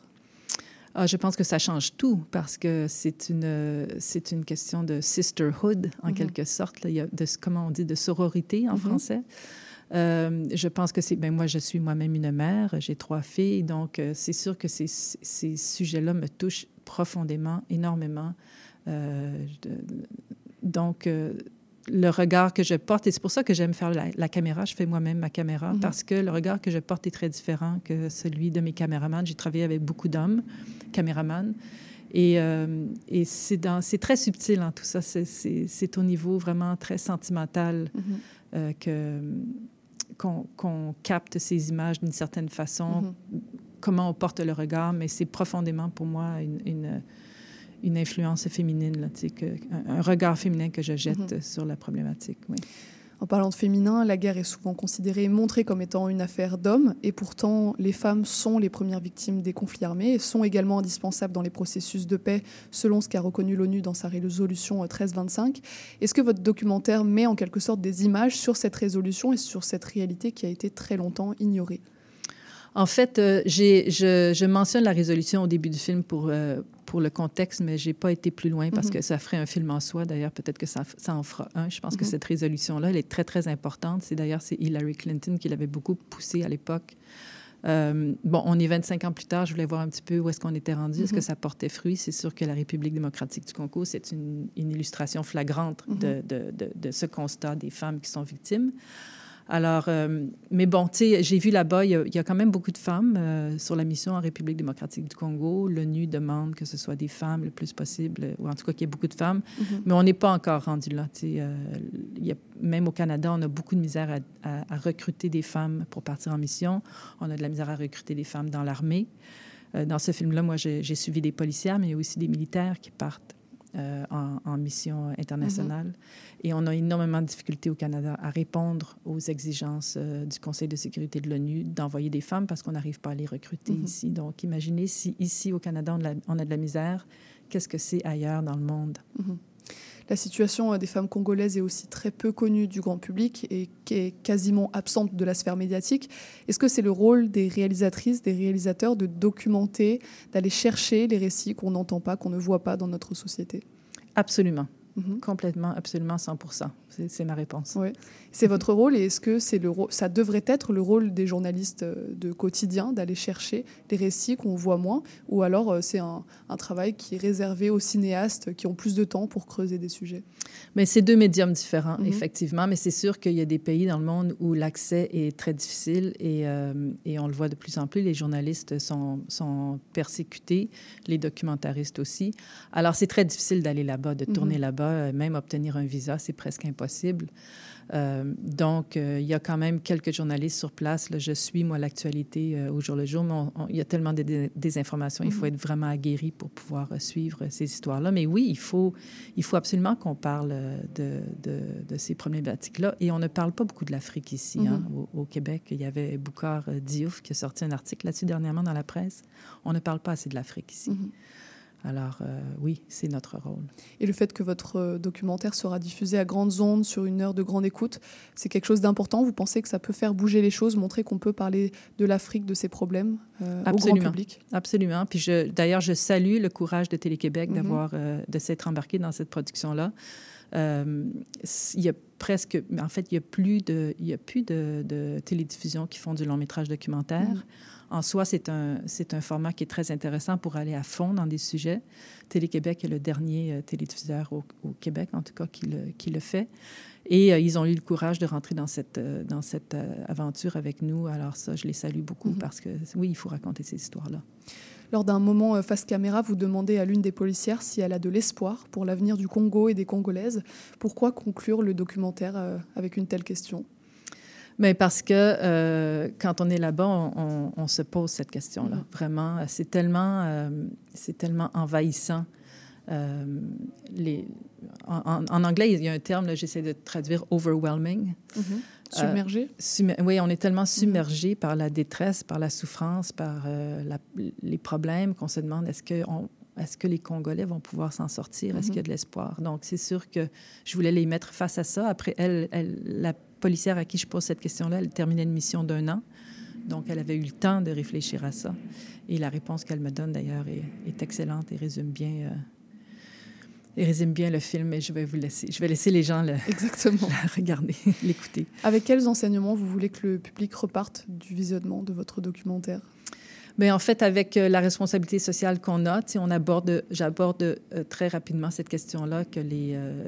Ah, je pense que ça change tout parce que c'est une, c'est une question de sisterhood, en mm-hmm. quelque sorte. Là. Il y a de, comment on dit, de sororité en mm-hmm. français. Euh, je pense que c'est... Ben moi, je suis moi-même une mère, j'ai trois filles, donc euh, c'est sûr que ces, ces sujets-là me touchent profondément, énormément. Euh, de, donc... Euh, le regard que je porte, et c'est pour ça que j'aime faire la, la caméra, je fais moi-même ma caméra, mm-hmm. parce que le regard que je porte est très différent que celui de mes caméramans. J'ai travaillé avec beaucoup d'hommes, caméramans, et, euh, et c'est, dans, c'est très subtil, hein, tout ça. C'est, c'est, c'est au niveau vraiment très sentimental mm-hmm. euh, que, qu'on, qu'on capte ces images d'une certaine façon, mm-hmm. comment on porte le regard, mais c'est profondément pour moi une... une une influence féminine, là, tu sais, que, un, un regard féminin que je jette mm-hmm. sur la problématique. Oui. En parlant de féminin, la guerre est souvent considérée et montrée comme étant une affaire d'hommes, et pourtant les femmes sont les premières victimes des conflits armés et sont également indispensables dans les processus de paix, selon ce qu'a reconnu l'ONU dans sa résolution treize vingt-cinq. Est-ce que votre documentaire met en quelque sorte des images sur cette résolution et sur cette réalité qui a été très longtemps ignorée? En fait, euh, j'ai, je, je mentionne la résolution au début du film pour, euh, pour le contexte, mais je n'ai pas été plus loin parce mm-hmm. que ça ferait un film en soi. D'ailleurs, peut-être que ça, ça en fera un. Je pense mm-hmm. que cette résolution-là, elle est très, très importante. C'est, d'ailleurs, c'est Hillary Clinton qui l'avait beaucoup poussée à l'époque Euh, bon, on est vingt-cinq ans plus tard. Je voulais voir un petit peu où est-ce qu'on était rendu. Mm-hmm. Est-ce que ça portait fruit? C'est sûr que la République démocratique du Congo, c'est une, une illustration flagrante mm-hmm. de, de, de, de ce constat des femmes qui sont victimes. Alors, euh, mais bon, tu sais, j'ai vu là-bas, il y, a, il y a quand même beaucoup de femmes euh, sur la mission en République démocratique du Congo. L'ONU demande que ce soit des femmes le plus possible, ou en tout cas qu'il y ait beaucoup de femmes. Mm-hmm. Mais on n'est pas encore rendu là. Tu sais, euh, il y a, même au Canada, on a beaucoup de misère à, à, à recruter des femmes pour partir en mission. On a de la misère à recruter des femmes dans l'armée. Euh, dans ce film-là, moi, j'ai, j'ai suivi des policières, mais il y a aussi des militaires qui partent Euh, en, en mission internationale. Mm-hmm. Et on a énormément de difficultés au Canada à répondre aux exigences euh, du Conseil de sécurité de l'ONU d'envoyer des femmes parce qu'on n'arrive pas à les recruter mm-hmm. ici. Donc, imaginez si ici, au Canada, on a, on a de la misère, qu'est-ce que c'est ailleurs dans le monde? Mm-hmm. La situation des femmes congolaises est aussi très peu connue du grand public et qui est quasiment absente de la sphère médiatique. Est-ce que c'est le rôle des réalisatrices, des réalisateurs de documenter, d'aller chercher les récits qu'on n'entend pas, qu'on ne voit pas dans notre société? Absolument. Mm-hmm. Complètement, absolument, cent pour cent. C'est, c'est ma réponse. Ouais. C'est votre rôle, et est-ce que c'est le ro- ça devrait être le rôle des journalistes de quotidien d'aller chercher les récits qu'on voit moins, ou alors euh, c'est un, un travail qui est réservé aux cinéastes qui ont plus de temps pour creuser des sujets? Mais c'est deux médiums différents, mm-hmm. effectivement, mais c'est sûr qu'il y a des pays dans le monde où l'accès est très difficile et, euh, et on le voit de plus en plus. Les journalistes sont, sont persécutés, les documentaristes aussi. Alors, c'est très difficile d'aller là-bas, de tourner mm-hmm. là-bas, même obtenir un visa, c'est presque impossible. Euh, donc, euh, il y a quand même quelques journalistes sur place. Là, je suis, moi, l'actualité euh, au jour le jour, mais on, on, il y a tellement de dé- désinformations. Mm-hmm. Il faut être vraiment aguerri pour pouvoir euh, suivre ces histoires-là. Mais oui, il faut, il faut absolument qu'on parle de, de, de ces problématiques-là. Et on ne parle pas beaucoup de l'Afrique ici. Mm-hmm. Hein, au, au Québec, il y avait Boucar Diouf qui a sorti un article là-dessus dernièrement dans la presse. On ne parle pas assez de l'Afrique ici. Mm-hmm. Alors, euh, oui, c'est notre rôle. Et le fait que votre documentaire sera diffusé à grandes ondes sur une heure de grande écoute, c'est quelque chose d'important? Vous pensez que ça peut faire bouger les choses, montrer qu'on peut parler de l'Afrique, de ses problèmes euh, au grand public? Absolument. Puis je, d'ailleurs, je salue le courage de Télé-Québec mm-hmm. d'avoir, euh, de s'être embarqué dans cette production-là. Euh, il y a presque... En fait, il n'y a plus de, il y a plus de, de télédiffusions qui font du long-métrage documentaire. Mm-hmm. En soi, c'est un, c'est un format qui est très intéressant pour aller à fond dans des sujets. Télé-Québec est le dernier euh, télédiffuseur au, au Québec, en tout cas, qui le, qui le fait. Et euh, ils ont eu le courage de rentrer dans cette, euh, dans cette euh, aventure avec nous. Alors ça, je les salue beaucoup mm-hmm. parce que, oui, il faut raconter ces histoires-là. Lors d'un moment face caméra, vous demandez à l'une des policières si elle a de l'espoir pour l'avenir du Congo et des Congolaises. Pourquoi conclure le documentaire euh, avec une telle question? Mais parce que euh, quand on est là-bas, on, on, on se pose cette question-là. Mm-hmm. Vraiment, c'est tellement, euh, c'est tellement envahissant. Euh, les, en, en anglais, il y a un terme, là, j'essaie de traduire « overwhelming mm-hmm. ». Submergé? Euh, sum- oui, on est tellement submergé mm-hmm. par la détresse, par la souffrance, par euh, la, les problèmes qu'on se demande est-ce que on, est-ce que les Congolais vont pouvoir s'en sortir? Mm-hmm. Est-ce qu'il y a de l'espoir? Donc, c'est sûr que je voulais les mettre face à ça. Après, elle, elle la policière à qui je pose cette question-là, elle terminait une mission d'un an. Donc, elle avait eu le temps de réfléchir à ça. Et la réponse qu'elle me donne, d'ailleurs, est, est excellente et résume bien, euh, et résume bien le film. Et je vais vous laisser, je vais laisser les gens le, Exactement. la regarder, l'écouter. Avec quels enseignements vous voulez que le public reparte du visionnement de votre documentaire? Bien, en fait, avec euh, la responsabilité sociale qu'on a, on aborde, j'aborde euh, très rapidement cette question-là que les, euh,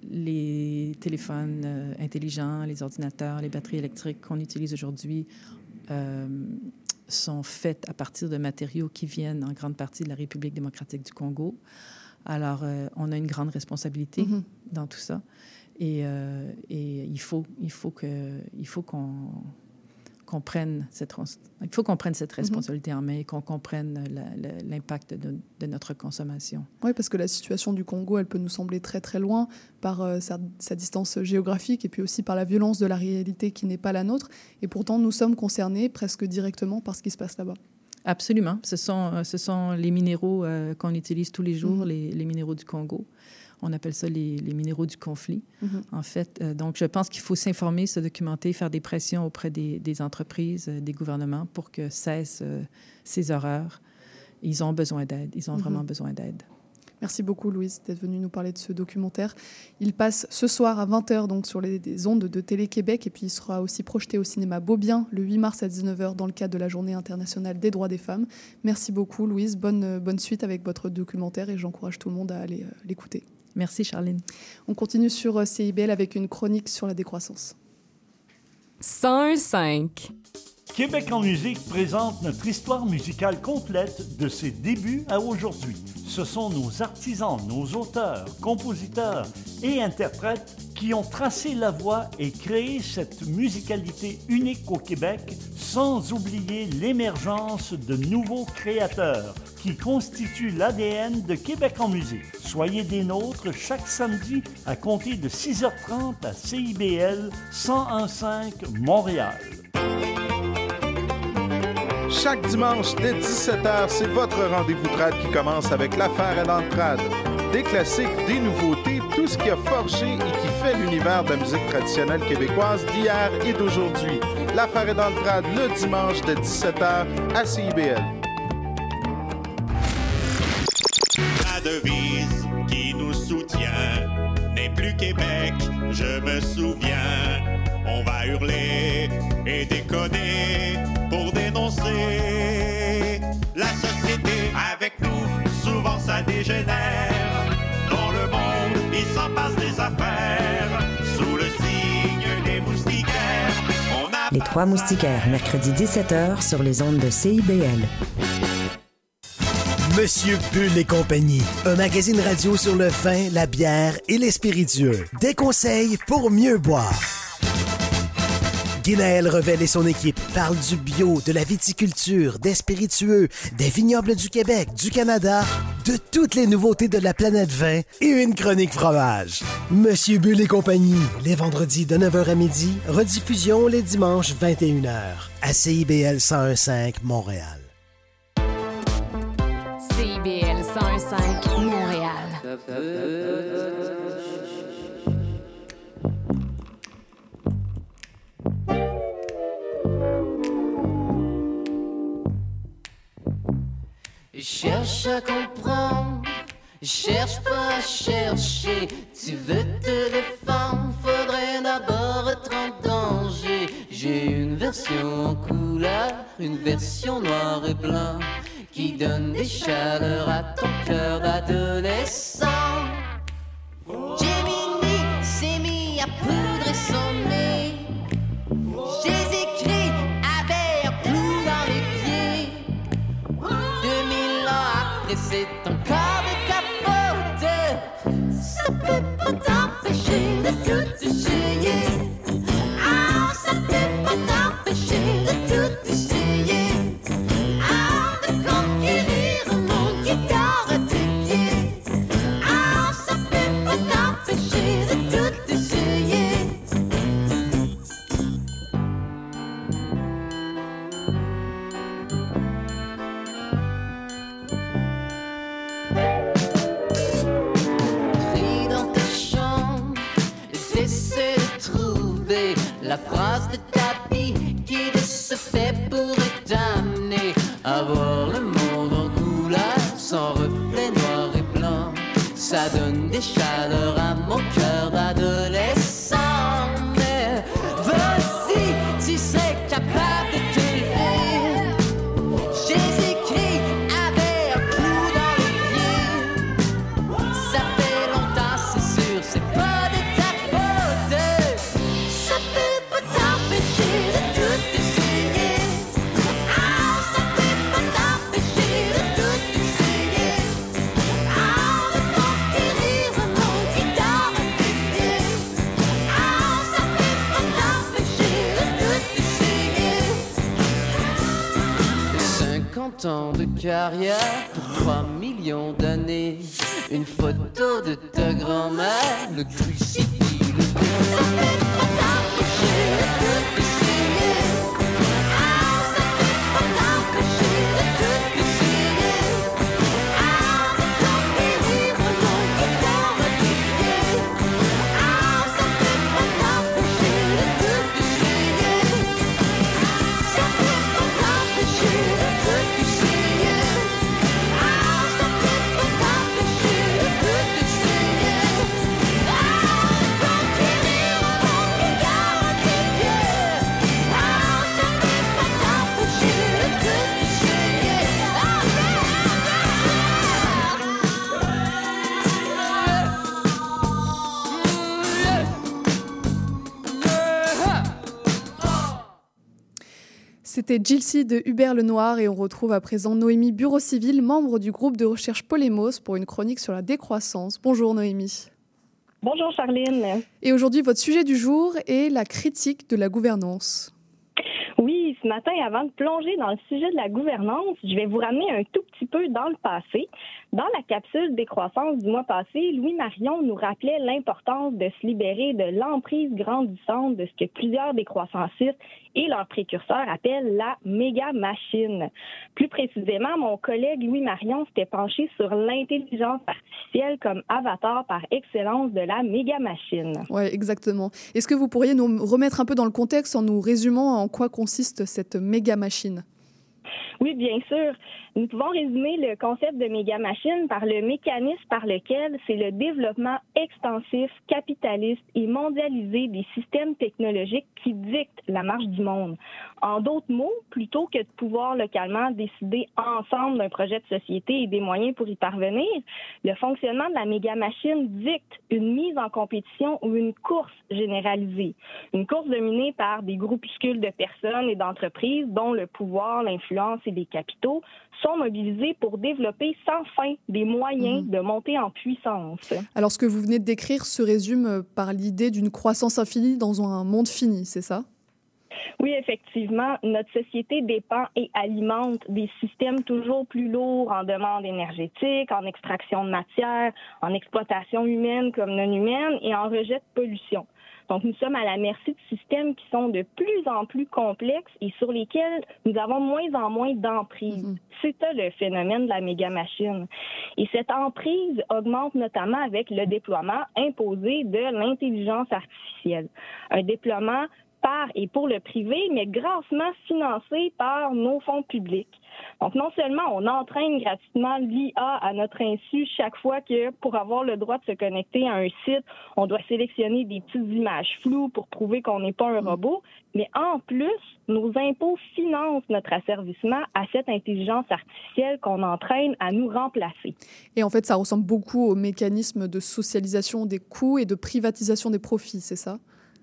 les téléphones euh, intelligents, les ordinateurs, les batteries électriques qu'on utilise aujourd'hui euh, sont faits à partir de matériaux qui viennent en grande partie de la République démocratique du Congo. Alors, euh, on a une grande responsabilité mm-hmm. dans tout ça. Et, euh, et il faut, il faut, que, il faut qu'on... qu'on prenne cette, il faut qu'on prenne cette responsabilité mm-hmm. en main et qu'on comprenne la, la, l'impact de, de notre consommation. Oui, parce que la situation du Congo, elle peut nous sembler très, très loin par euh, sa, sa distance géographique et puis aussi par la violence de la réalité qui n'est pas la nôtre. Et pourtant, nous sommes concernés presque directement par ce qui se passe là-bas. Absolument. Ce sont, ce sont les minéraux euh, qu'on utilise tous les jours, mm-hmm. les, les minéraux du Congo. On appelle ça les, les minéraux du conflit, mm-hmm. en fait. Euh, donc, je pense qu'il faut s'informer, se documenter, faire des pressions auprès des, des entreprises, euh, des gouvernements pour que cessent euh, ces horreurs. Ils ont besoin d'aide. Ils ont mm-hmm. vraiment besoin d'aide. Merci beaucoup Louise d'être venue nous parler de ce documentaire. Il passe ce soir à vingt heures donc, sur les des ondes de Télé-Québec et puis il sera aussi projeté au cinéma Beaubien le huit mars à dix-neuf heures dans le cadre de la Journée internationale des droits des femmes. Merci beaucoup Louise, bonne, bonne suite avec votre documentaire et j'encourage tout le monde à aller euh, l'écouter. Merci Charline. On continue sur euh, C I B L avec une chronique sur la décroissance. cent un virgule cinq. Québec en musique présente notre histoire musicale complète de ses débuts à aujourd'hui. Ce sont nos artisans, nos auteurs, compositeurs et interprètes qui ont tracé la voie et créé cette musicalité unique au Québec, sans oublier l'émergence de nouveaux créateurs qui constituent l'A D N de Québec en musique. Soyez des nôtres chaque samedi à compter de six heures trente à C I B L cent un virgule cinq Montréal. Chaque dimanche dès dix-sept heures, c'est votre rendez-vous trad qui commence avec l'affaire est dans le trad. Des classiques, des nouveautés, tout ce qui a forgé et qui fait l'univers de la musique traditionnelle québécoise d'hier et d'aujourd'hui. L'affaire est dans le trad le dimanche dès dix-sept heures à C I B L. La devise qui nous soutient n'est plus Québec, je me souviens. On va hurler et déconner pour dénoncer la société. Avec nous, souvent ça dégénère. Dans le monde, il s'en passe des affaires. Sous le signe des moustiquaires, on a... Les Trois Moustiquaires, mercredi dix-sept heures sur les ondes de C I B L. Monsieur Bull et compagnie, un magazine radio sur le vin, la bière et les spiritueux. Des conseils pour mieux boire. Guinaël Revel et son équipe parlent du bio, de la viticulture, des spiritueux, des vignobles du Québec, du Canada, de toutes les nouveautés de la planète vin et une chronique fromage. Monsieur Bull et compagnie, les vendredis de neuf heures à midi, rediffusion les dimanches vingt et une heures à C I B L cent un virgule cinq Montréal. C I B L cent un virgule cinq Montréal. Cherche à comprendre, cherche pas à chercher. Tu veux te défendre, faudrait d'abord être en danger. J'ai une version en couleur, une version noir et blanc, qui donne des chaleurs à ton cœur d'adolescent. Gemini s'est mis à poudrer son nez. J'ai écrit avec un clou dans les pieds. Deux mille ans après, c'est encore de ta faute. Ça peut pas t'empêcher de tout essayer. Ah, ça peut pas t'empêcher de tout essayer. Ah, de conquérir un monde qui dort à tes pieds. Ah, ça peut pas t'empêcher de tout essayer. Crie dans ta chambre, essaie de trouver la phrase de ta vie qui de ce fait pourrait t'amener à voir le monde en couleur, sans reflet noir et blanc. Ça donne des chaleurs à mon cœur d'adolescent. Mais vas-y, tu serais capable de te lever. J'ai écrit avec un clou dans les pieds. Ça fait longtemps, c'est sûr, c'est pas de ta faute. Ça peut pas t'empêcher de tout essayer. Ah, ça peut pas t'empêcher de tout essayer. Ah, de conquérir un monde qui dort à tes pieds. Ah, ça peut pas t'empêcher de tout essayer. cinquante ans de carrière pour trois millions d'années. Une photo de ta grand-mère, le crucifix, le vieux. Ça peut pas t'empêcher de tout essayer. Ah, ça peut pas t'empêcher de tout essayer. Ah, de conquérir un monde qui dort à tes pieds. Ah, ça peut pas t'empêcher de tout essayer. Ça peut pas t'empêcher de tout essayer. Ah, ça peut pas t'empêcher de tout essayer. C'était Gilcy de Hubert Lenoir et on retrouve à présent Noémie Bureau-Civil, membre du groupe de recherche Polémos pour une chronique sur la décroissance. Bonjour Noémie. Bonjour Charline. Et aujourd'hui, votre sujet du jour est la critique de la gouvernance. Oui, ce matin, avant de plonger dans le sujet de la gouvernance, je vais vous ramener un tout petit peu dans le passé. Dans la capsule décroissance du mois passé, Louis Marion nous rappelait l'importance de se libérer de l'emprise grandissante de ce que plusieurs décroissancistes et leurs précurseurs appellent la méga-machine. Plus précisément, mon collègue Louis Marion s'était penché sur l'intelligence artificielle comme avatar par excellence de la méga-machine. Oui, exactement. Est-ce que vous pourriez nous remettre un peu dans le contexte en nous résumant en quoi consiste cette méga-machine ? Oui, bien sûr. Nous pouvons résumer le concept de méga-machine par le mécanisme par lequel c'est le développement extensif, capitaliste et mondialisé des systèmes technologiques qui dictent la marche du monde. En d'autres mots, plutôt que de pouvoir localement décider ensemble d'un projet de société et des moyens pour y parvenir, le fonctionnement de la méga-machine dicte une mise en compétition ou une course généralisée. Une course dominée par des groupuscules de personnes et d'entreprises dont le pouvoir, l'influence et les capitaux sont mobilisés pour développer sans fin des moyens mmh. de monter en puissance. Alors, ce que vous venez de décrire se résume par l'idée d'une croissance infinie dans un monde fini, c'est ça? Oui, effectivement, notre société dépend et alimente des systèmes toujours plus lourds en demande énergétique, en extraction de matière, en exploitation humaine comme non humaine et en rejet de pollution. Donc, nous sommes à la merci de systèmes qui sont de plus en plus complexes et sur lesquels nous avons de moins en moins d'emprise. Mmh. C'est ça le phénomène de la méga-machine. Et cette emprise augmente notamment avec le déploiement imposé de l'intelligence artificielle. Un déploiement par et pour le privé, mais grassement financé par nos fonds publics. Donc, non seulement on entraîne gratuitement l'I A à notre insu chaque fois que, pour avoir le droit de se connecter à un site, on doit sélectionner des petites images floues pour prouver qu'on n'est pas un robot, mais en plus, nos impôts financent notre asservissement à cette intelligence artificielle qu'on entraîne à nous remplacer. Et en fait, ça ressemble beaucoup au mécanisme de socialisation des coûts et de privatisation des profits, c'est ça?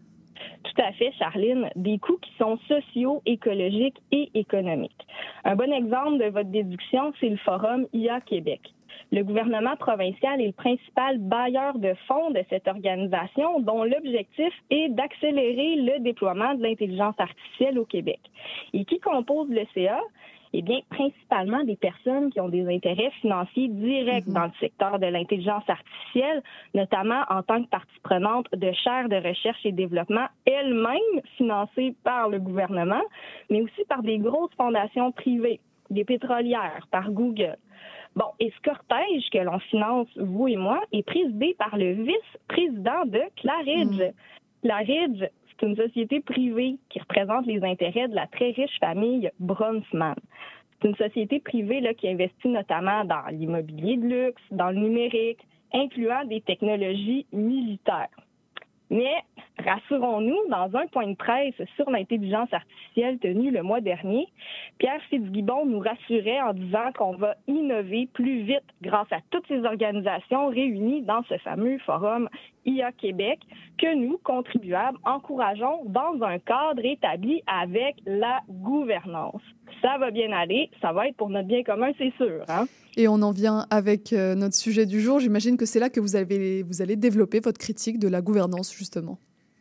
Tout à fait, Charline. Des coûts qui sont sociaux, écologiques et économiques. Un bon exemple de votre déduction, c'est le forum I A Québec. Le gouvernement provincial est le principal bailleur de fonds de cette organisation dont l'objectif est d'accélérer le déploiement de l'intelligence artificielle au Québec. Et qui compose le C A? Eh bien, principalement des personnes qui ont des intérêts financiers directs mmh. dans le secteur de l'intelligence artificielle, notamment en tant que partie prenante de chaires de recherche et développement, elles-mêmes financées par le gouvernement, mais aussi par des grosses fondations privées, des pétrolières, par Google. Bon, et ce cortège que l'on finance, vous et moi, est présidé par le vice-président de Claridge. Mmh. Claridge, c'est une société privée qui représente les intérêts de la très riche famille Bronfman. C'est une société privée là, qui investit notamment dans l'immobilier de luxe, dans le numérique, incluant des technologies militaires. Mais rassurons-nous, dans un point de presse sur l'intelligence artificielle tenu le mois dernier, Pierre Fitzgibbon nous rassurait en disant qu'on va innover plus vite grâce à toutes ces organisations réunies dans ce fameux forum I A Québec que nous, contribuables, encourageons dans un cadre établi avec la gouvernance. Ça va bien aller, ça va être pour notre bien commun, c'est sûr. Hein? Et on en vient avec euh, notre sujet du jour. J'imagine que c'est là que vous, avez, vous allez développer votre critique de la gouvernance, justement.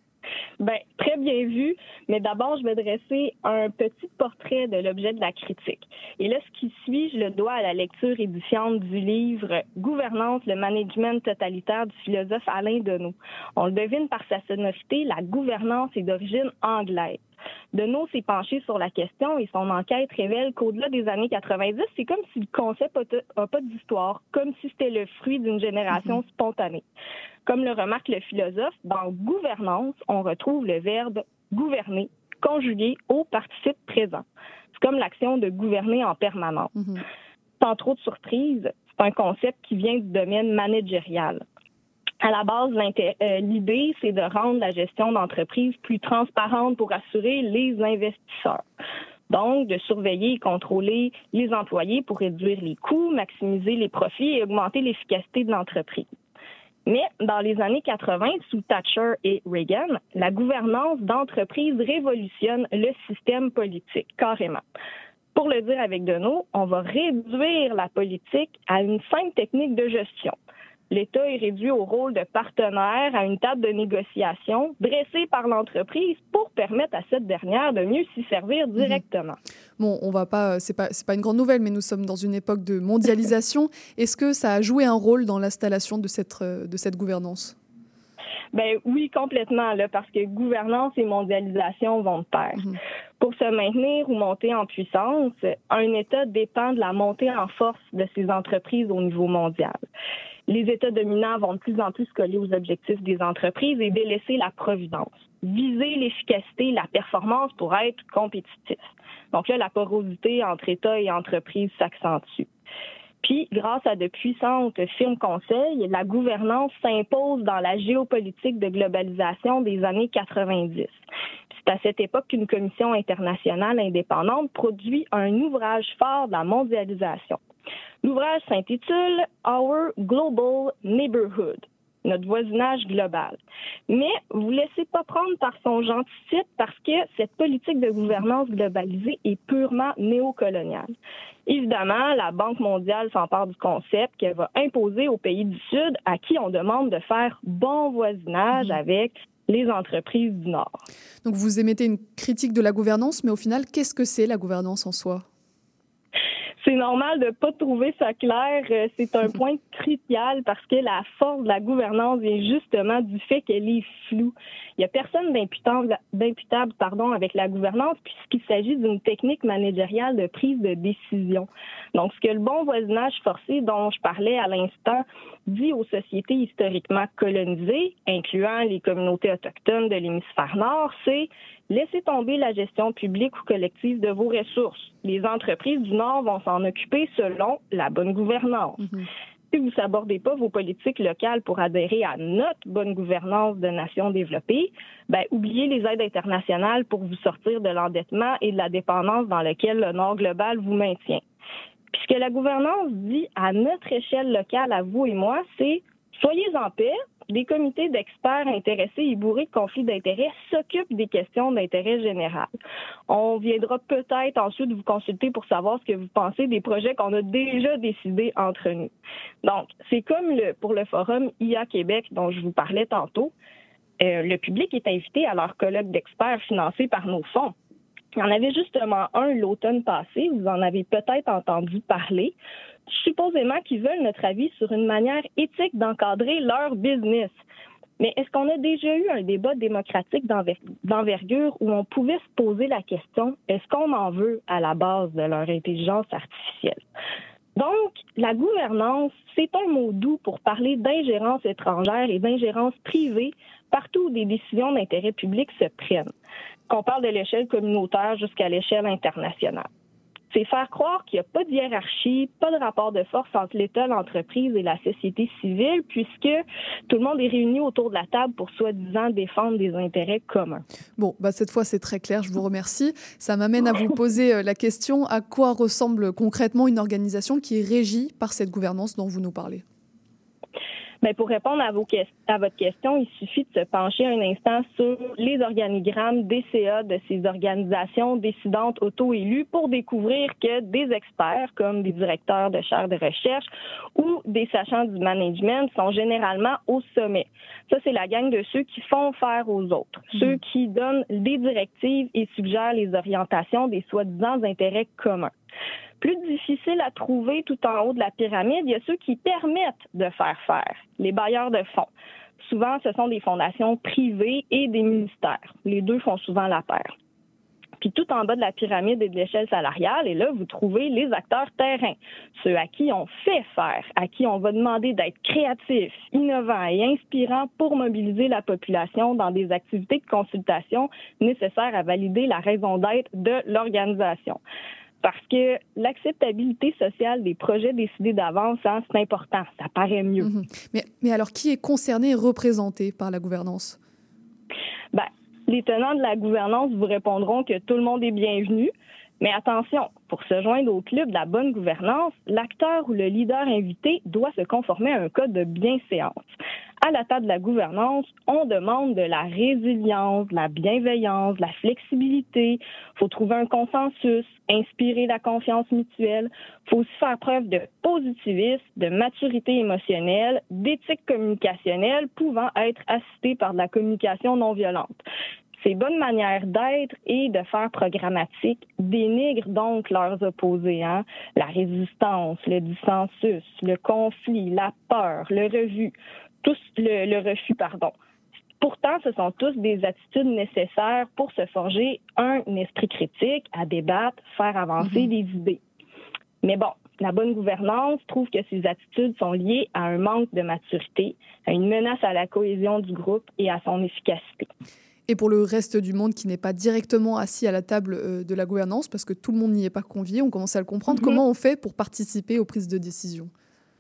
Bien, très bien vu, mais d'abord, je vais dresser un petit portrait de l'objet de la critique. Et là, ce qui suit, je le dois à la lecture édifiante du livre « Gouvernance, le management totalitaire » du philosophe Alain Deneau. On le devine par sa sonorité, la gouvernance est d'origine anglaise. Deneau s'est penché sur la question et son enquête révèle qu'au-delà des années quatre-vingt-dix, c'est comme si le concept n'a pas d'histoire, comme si c'était le fruit d'une génération mm-hmm. spontanée. Comme le remarque le philosophe, dans « gouvernance », on retrouve le verbe « gouverner » conjugué au participe présent. C'est comme l'action de gouverner en permanence. Mm-hmm. Sans trop de surprise, c'est un concept qui vient du domaine managérial. À la base, euh, l'idée, c'est de rendre la gestion d'entreprise plus transparente pour assurer les investisseurs. Donc, de surveiller et contrôler les employés pour réduire les coûts, maximiser les profits et augmenter l'efficacité de l'entreprise. Mais dans les années quatre-vingt, sous Thatcher et Reagan, la gouvernance d'entreprise révolutionne le système politique, carrément. Pour le dire avec Deneau, on va réduire la politique à une simple technique de gestion. L'État est réduit au rôle de partenaire à une table de négociation dressée par l'entreprise pour permettre à cette dernière de mieux s'y servir directement. Mmh. Bon, on va pas, c'est pas, c'est pas une grande nouvelle, mais nous sommes dans une époque de mondialisation. Est-ce que ça a joué un rôle dans l'installation de cette, de cette gouvernance? Ben oui, complètement, là, parce que gouvernance et mondialisation vont de pair. Mmh. Pour se maintenir ou monter en puissance, un État dépend de la montée en force de ses entreprises au niveau mondial. Les États dominants vont de plus en plus se coller aux objectifs des entreprises et délaisser la providence. Viser l'efficacité, la performance pour être compétitif. Donc là, la porosité entre États et entreprises s'accentue. Puis, grâce à de puissantes firmes conseils, la gouvernance s'impose dans la géopolitique de globalisation des années quatre-vingt-dix. C'est à cette époque qu'une commission internationale indépendante produit un ouvrage phare de la mondialisation. L'ouvrage s'intitule « Our Global Neighborhood », notre voisinage global. Mais vous ne laissez pas prendre par son gentil titre parce que cette politique de gouvernance globalisée est purement néocoloniale. Évidemment, la Banque mondiale s'empare du concept qu'elle va imposer aux pays du Sud à qui on demande de faire bon voisinage avec les entreprises du Nord. Donc vous émettez une critique de la gouvernance, mais au final, qu'est-ce que c'est la gouvernance en soi? C'est normal de ne pas trouver ça clair. C'est un point crucial parce que la force de la gouvernance vient justement du fait qu'elle est floue. Il n'y a personne d'imputable, d'imputable pardon, avec la gouvernance puisqu'il s'agit d'une technique managériale de prise de décision. Donc, ce que le bon voisinage forcé dont je parlais à l'instant dit aux sociétés historiquement colonisées, incluant les communautés autochtones de l'hémisphère nord, c'est laissez tomber la gestion publique ou collective de vos ressources. Les entreprises du Nord vont s'en occuper selon la bonne gouvernance. Mm-hmm. Si vous ne sabordez pas vos politiques locales pour adhérer à notre bonne gouvernance de nations développées, ben, oubliez les aides internationales pour vous sortir de l'endettement et de la dépendance dans lequel le Nord global vous maintient. Puisque la gouvernance dit à notre échelle locale, à vous et moi, c'est soyez en paix. Des comités d'experts intéressés et bourrés de conflits d'intérêts s'occupent des questions d'intérêt général. On viendra peut-être ensuite vous consulter pour savoir ce que vous pensez des projets qu'on a déjà décidés entre nous. Donc, c'est comme le, pour le forum I A Québec dont je vous parlais tantôt. Euh, le public est invité à leur colloque d'experts financés par nos fonds. Il y en avait justement un l'automne passé, vous en avez peut-être entendu parler, supposément qu'ils veulent notre avis sur une manière éthique d'encadrer leur business. Mais est-ce qu'on a déjà eu un débat démocratique d'enver- d'envergure où on pouvait se poser la question, est-ce qu'on en veut à la base de leur intelligence artificielle? Donc, la gouvernance, c'est un mot doux pour parler d'ingérence étrangère et d'ingérence privée partout où des décisions d'intérêt public se prennent, qu'on parle de l'échelle communautaire jusqu'à l'échelle internationale. C'est faire croire qu'il n'y a pas de hiérarchie, pas de rapport de force entre l'État, l'entreprise et la société civile, puisque tout le monde est réuni autour de la table pour soi-disant défendre des intérêts communs. Bon, bah cette fois, c'est très clair, je vous remercie. Ça m'amène à vous poser la question, à quoi ressemble concrètement une organisation qui est régie par cette gouvernance dont vous nous parlez? Bien, pour répondre à, vos que- à votre question, il suffit de se pencher un instant sur les organigrammes des C A de ces organisations décidantes auto-élues pour découvrir que des experts, comme des directeurs de chaires de recherche ou des sachants du management, sont généralement au sommet. Ça, c'est la gang de ceux qui font faire aux autres, mmh. ceux qui donnent des directives et suggèrent les orientations des soi-disant intérêts communs. Plus difficile à trouver tout en haut de la pyramide, il y a ceux qui permettent de faire faire, les bailleurs de fonds. Souvent, ce sont des fondations privées et des ministères. Les deux font souvent la paire. Puis tout en bas de la pyramide et de l'échelle salariale, et là, vous trouvez les acteurs terrain, ceux à qui on fait faire, à qui on va demander d'être créatifs, innovants et inspirants pour mobiliser la population dans des activités de consultation nécessaires à valider la raison d'être de l'organisation. Parce que l'acceptabilité sociale des projets décidés d'avance, hein, c'est important, ça paraît mieux. Mmh. Mais, mais alors, qui est concerné et représenté par la gouvernance? Ben, les tenants de la gouvernance vous répondront que tout le monde est bienvenu. Mais attention, pour se joindre au club de la bonne gouvernance, l'acteur ou le leader invité doit se conformer à un code de bienséance. à la table de la gouvernance, on demande de la résilience, de la bienveillance, de la flexibilité. Il faut trouver un consensus, inspirer la confiance mutuelle. Il faut aussi faire preuve de positivisme, de maturité émotionnelle, d'éthique communicationnelle pouvant être assistée par de la communication non violente. Ces bonnes manières d'être et de faire programmatique dénigrent donc leurs opposés, hein? La résistance, le dissensus, le conflit, la peur, le refus, tous le, le refus, pardon. Pourtant, ce sont tous des attitudes nécessaires pour se forger un esprit critique, à débattre, faire avancer mm-hmm. des idées. Mais bon, la bonne gouvernance trouve que ces attitudes sont liées à un manque de maturité, à une menace à la cohésion du groupe et à son efficacité. Et pour le reste du monde qui n'est pas directement assis à la table euh, de la gouvernance, parce que tout le monde n'y est pas convié, on commence à le comprendre, mm-hmm. comment on fait pour participer aux prises de décision?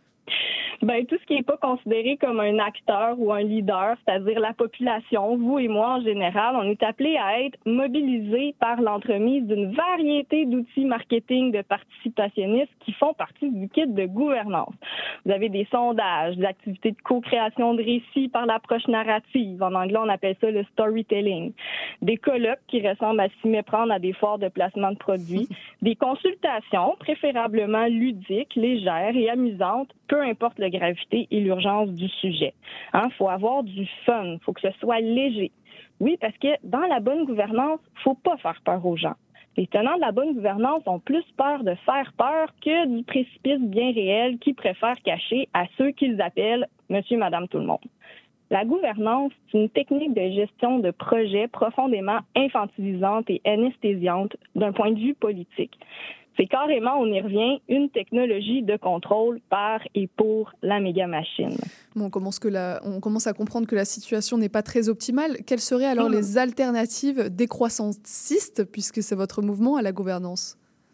Ben, tout ce qui n'est pas considéré comme un acteur ou un leader, c'est-à-dire la population, vous et moi en général, on est appelé à être mobilisés par l'entremise d'une variété d'outils marketing de participationnistes qui font partie du kit de gouvernance. Vous avez des sondages, des activités de co-création de récits par l'approche narrative. En anglais, on appelle ça le storytelling. Des colloques qui ressemblent à s'y méprendre à des foires de placement de produits. Des consultations, préférablement ludiques, légères et amusantes, peu importe la gravité et l'urgence du sujet. Il hein, faut avoir du fun, il faut que ce soit léger. Oui, parce que dans la bonne gouvernance, il ne faut pas faire peur aux gens. Les tenants de la bonne gouvernance ont plus peur de faire peur que du précipice bien réel qu'ils préfèrent cacher à ceux qu'ils appellent monsieur, madame, tout le monde. La gouvernance, c'est une technique de gestion de projet profondément infantilisante et anesthésiante d'un point de vue politique. C'est carrément, on y revient, une technologie de contrôle par et pour la méga-machine. Bon, on, commence que la, on commence à comprendre que la situation n'est pas très optimale. Quelles seraient alors mmh. les alternatives décroissancistes, puisque c'est votre mouvement, à la gouvernance?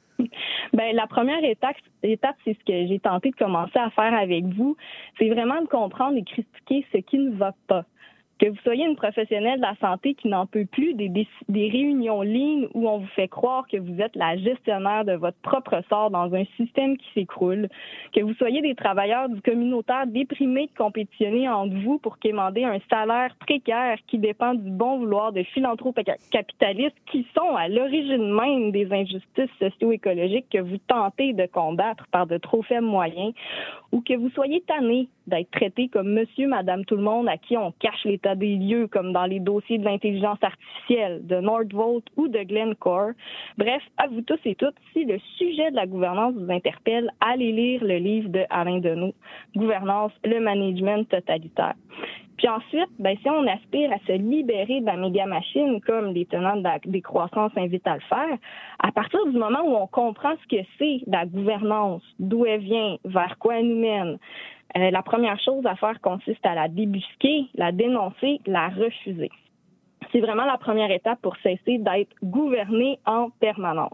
Ben, la première étape, étape, c'est ce que j'ai tenté de commencer à faire avec vous. C'est vraiment de comprendre et critiquer ce qui ne va pas. Que vous soyez une professionnelle de la santé qui n'en peut plus des, des, des réunions lignes où on vous fait croire que vous êtes la gestionnaire de votre propre sort dans un système qui s'écroule, que vous soyez des travailleurs du communautaire déprimés de compétitionner entre vous pour quémander un salaire précaire qui dépend du bon vouloir de philanthropes capitalistes qui sont à l'origine même des injustices socio-écologiques que vous tentez de combattre par de trop faibles moyens, ou que vous soyez tanné d'être traité comme monsieur, madame, tout le monde à qui on cache l'état des lieux, comme dans les dossiers de l'intelligence artificielle, de Nordvolt ou de Glencore. Bref, à vous tous et toutes, si le sujet de la gouvernance vous interpelle, allez lire le livre de Alain Deneau, Gouvernance, le management totalitaire. Puis ensuite, ben, si on aspire à se libérer de la méga-machine, comme les tenants de la décroissance invitent à le faire, à partir du moment où on comprend ce que c'est la gouvernance, d'où elle vient, vers quoi elle nous mène, euh, la première chose à faire consiste à la débusquer, la dénoncer, la refuser. C'est vraiment la première étape pour cesser d'être gouverné en permanence.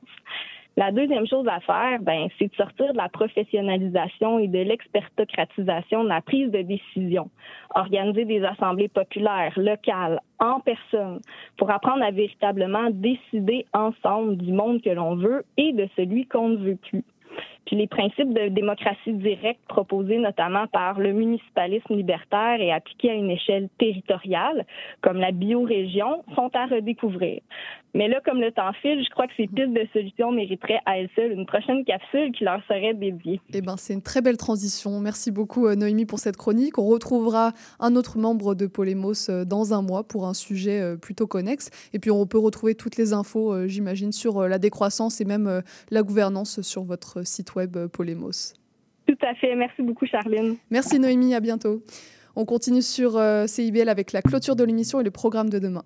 La deuxième chose à faire, ben, c'est de sortir de la professionnalisation et de l'expertocratisation de la prise de décision. Organiser des assemblées populaires, locales, en personne, pour apprendre à véritablement décider ensemble du monde que l'on veut et de celui qu'on ne veut plus. Puis les principes de démocratie directe proposés notamment par le municipalisme libertaire et appliqués à une échelle territoriale, comme la biorégion, sont à redécouvrir. Mais là, comme le temps file, je crois que ces pistes de solutions mériteraient à elles seules une prochaine capsule qui leur serait dédiée. Eh bien, c'est une très belle transition. Merci beaucoup, Noémie, pour cette chronique. On retrouvera un autre membre de Polemos dans un mois pour un sujet plutôt connexe. Et puis, on peut retrouver toutes les infos, j'imagine, sur la décroissance et même la gouvernance sur votre site web Polemos. Tout à fait. Merci beaucoup, Charline. Merci, Noémie. À bientôt. On continue sur C I B L avec la clôture de l'émission et le programme de demain.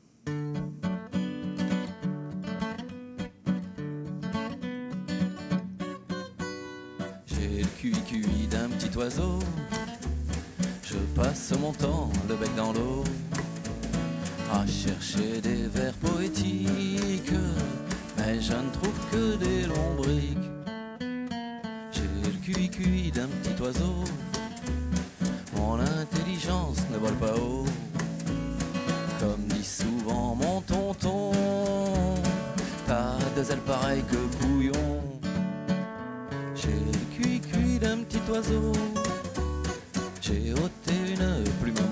D'un petit oiseau, je passe mon temps le bec dans l'eau à chercher des vers poétiques, mais je ne trouve que des lombriques. J'ai le cui-cui d'un petit oiseau, mon intelligence ne vole pas haut, comme dit souvent mon tonton, t'as deux ailes pareilles que bouillon. J'ai le cui-cui d'un petit oiseau, j'ai ôté une plume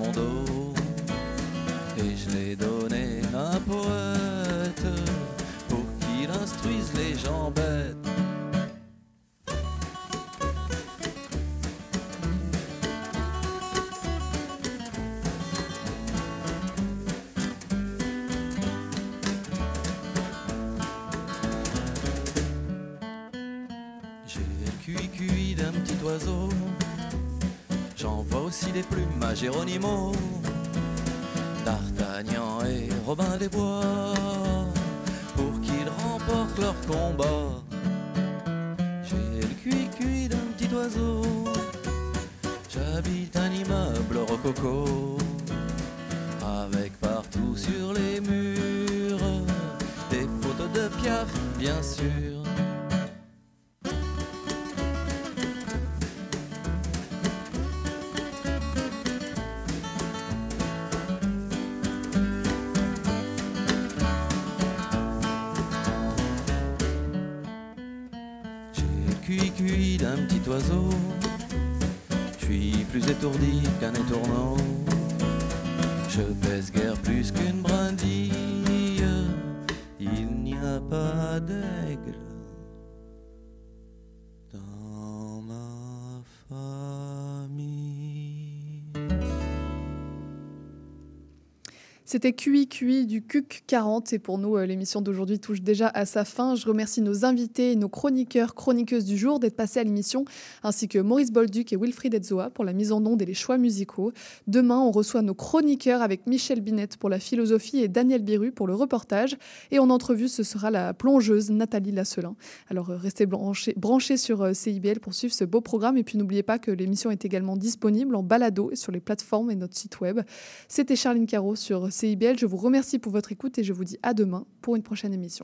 poète pour qu'il instruise les gens bêtes. D'un petit oiseau, j'envoie aussi des plumes à Géronimo, D'Artagnan et Robin des Bois, pour qu'ils remportent leur combat. J'ai le cuit-cuit d'un petit oiseau, j'habite un immeuble rococo, avec partout sur les murs des photos de Piaf, bien sûr. Cuit d'un petit oiseau, je suis plus étourdi qu'un étourneau. Je pèse guère plus qu'une brindille, il n'y a pas d'aigle dans ma famille. C'était Q I Q I du C U C quarante et pour nous, l'émission d'aujourd'hui touche déjà à sa fin. Je remercie nos invités et nos chroniqueurs, chroniqueuses du jour d'être passés à l'émission, ainsi que Maurice Bolduc et Wilfried Etzoa pour la mise en onde et les choix musicaux. Demain, on reçoit nos chroniqueurs avec Michel Binette pour la philosophie et Daniel Biru pour le reportage. Et en entrevue, ce sera la plongeuse Nathalie Lasselin. Alors restez branchés, branchés sur C I B L pour suivre ce beau programme. Et puis n'oubliez pas que l'émission est également disponible en balado et sur les plateformes et notre site web. C'était Charline Caro sur C I B L. Je vous remercie pour votre écoute et je vous dis à demain pour une prochaine émission.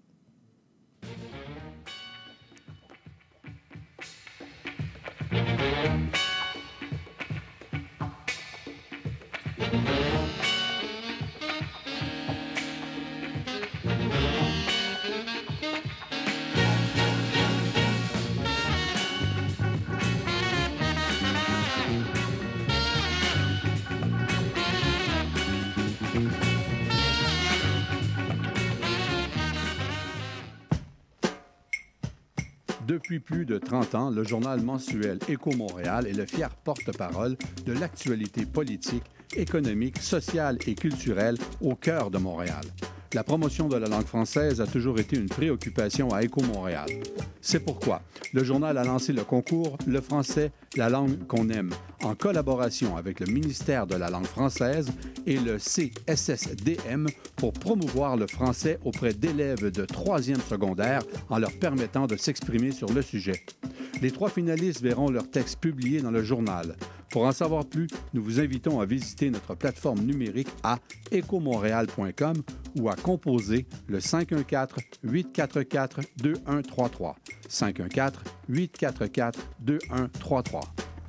Depuis plus de trente ans, le journal mensuel Éco-Montréal est le fier porte-parole de l'actualité politique, économique, sociale et culturelle au cœur de Montréal. La promotion de la langue française a toujours été une préoccupation à Éco-Montréal. C'est pourquoi le journal a lancé le concours « Le français, la langue qu'on aime » en collaboration avec le ministère de la langue française et le C S S D M pour promouvoir le français auprès d'élèves de troisième secondaire en leur permettant de s'exprimer sur le sujet. Les trois finalistes verront leur texte publié dans le journal. Pour en savoir plus, nous vous invitons à visiter notre plateforme numérique à éco montréal point com ou à composer le cinq un quatre, huit quatre quatre, deux un trois trois. cinq un quatre, huit quatre quatre, deux un trois trois.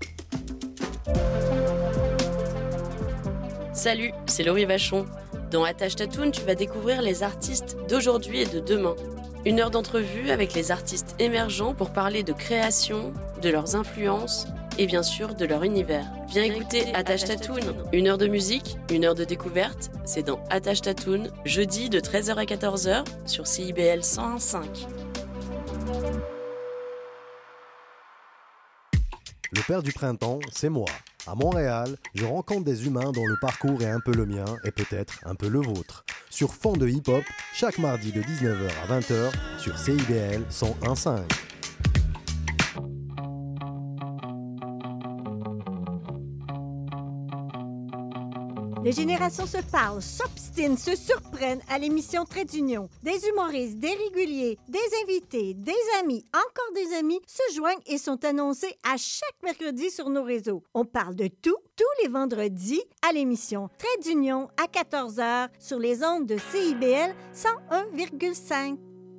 Salut, c'est Laurie Vachon. Dans Attache Tatoune, tu vas découvrir les artistes d'aujourd'hui et de demain. Une heure d'entrevue avec les artistes émergents pour parler de création, de leurs influences et bien sûr de leur univers. Viens écouter Attache Tatoune. Une heure de musique, une heure de découverte, c'est dans Attache Tatoune, jeudi de treize heures à quatorze heures sur C I B L cent un virgule cinq. Le père du printemps, c'est moi. À Montréal, je rencontre des humains dont le parcours est un peu le mien et peut-être un peu le vôtre. Sur fond de hip-hop, chaque mardi de dix-neuf heures à vingt heures sur C I B L cent un virgule cinq. Les générations se parlent, s'obstinent, se surprennent à l'émission Trait d'Union. Des humoristes, des réguliers, des invités, des amis, encore des amis se joignent et sont annoncés à chaque mercredi sur nos réseaux. On parle de tout, tous les vendredis à l'émission Trait d'Union à quatorze heures sur les ondes de C I B L cent un virgule cinq.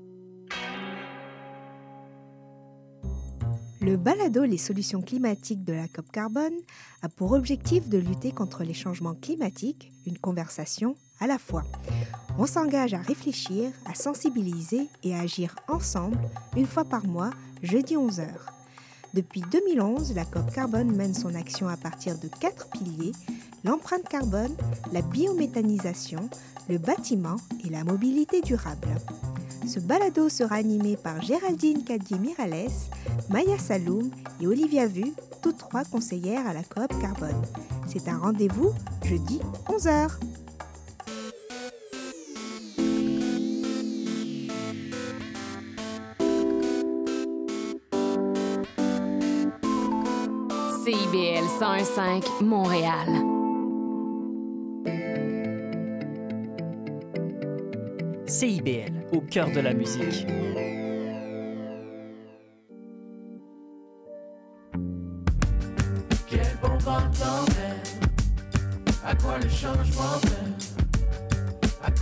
Le balado Les solutions climatiques de la COP Carbone a pour objectif de lutter contre les changements climatiques, une conversation à la fois. On s'engage à réfléchir, à sensibiliser et à agir ensemble une fois par mois, jeudi onze heures. Depuis deux mille onze, la COP Carbone mène son action à partir de quatre piliers: l'empreinte carbone, la biométhanisation, le bâtiment et la mobilité durable. Ce balado sera animé par Géraldine Cadier-Mirales, Maya Saloum et Olivia Vu, toutes trois conseillères à la Coop Carbone. C'est un rendez-vous jeudi onze heures. C I B L cent un virgule cinq Montréal. C I B L, au cœur de la musique. Quel bon vent t'emmène, à quoi le changement mène.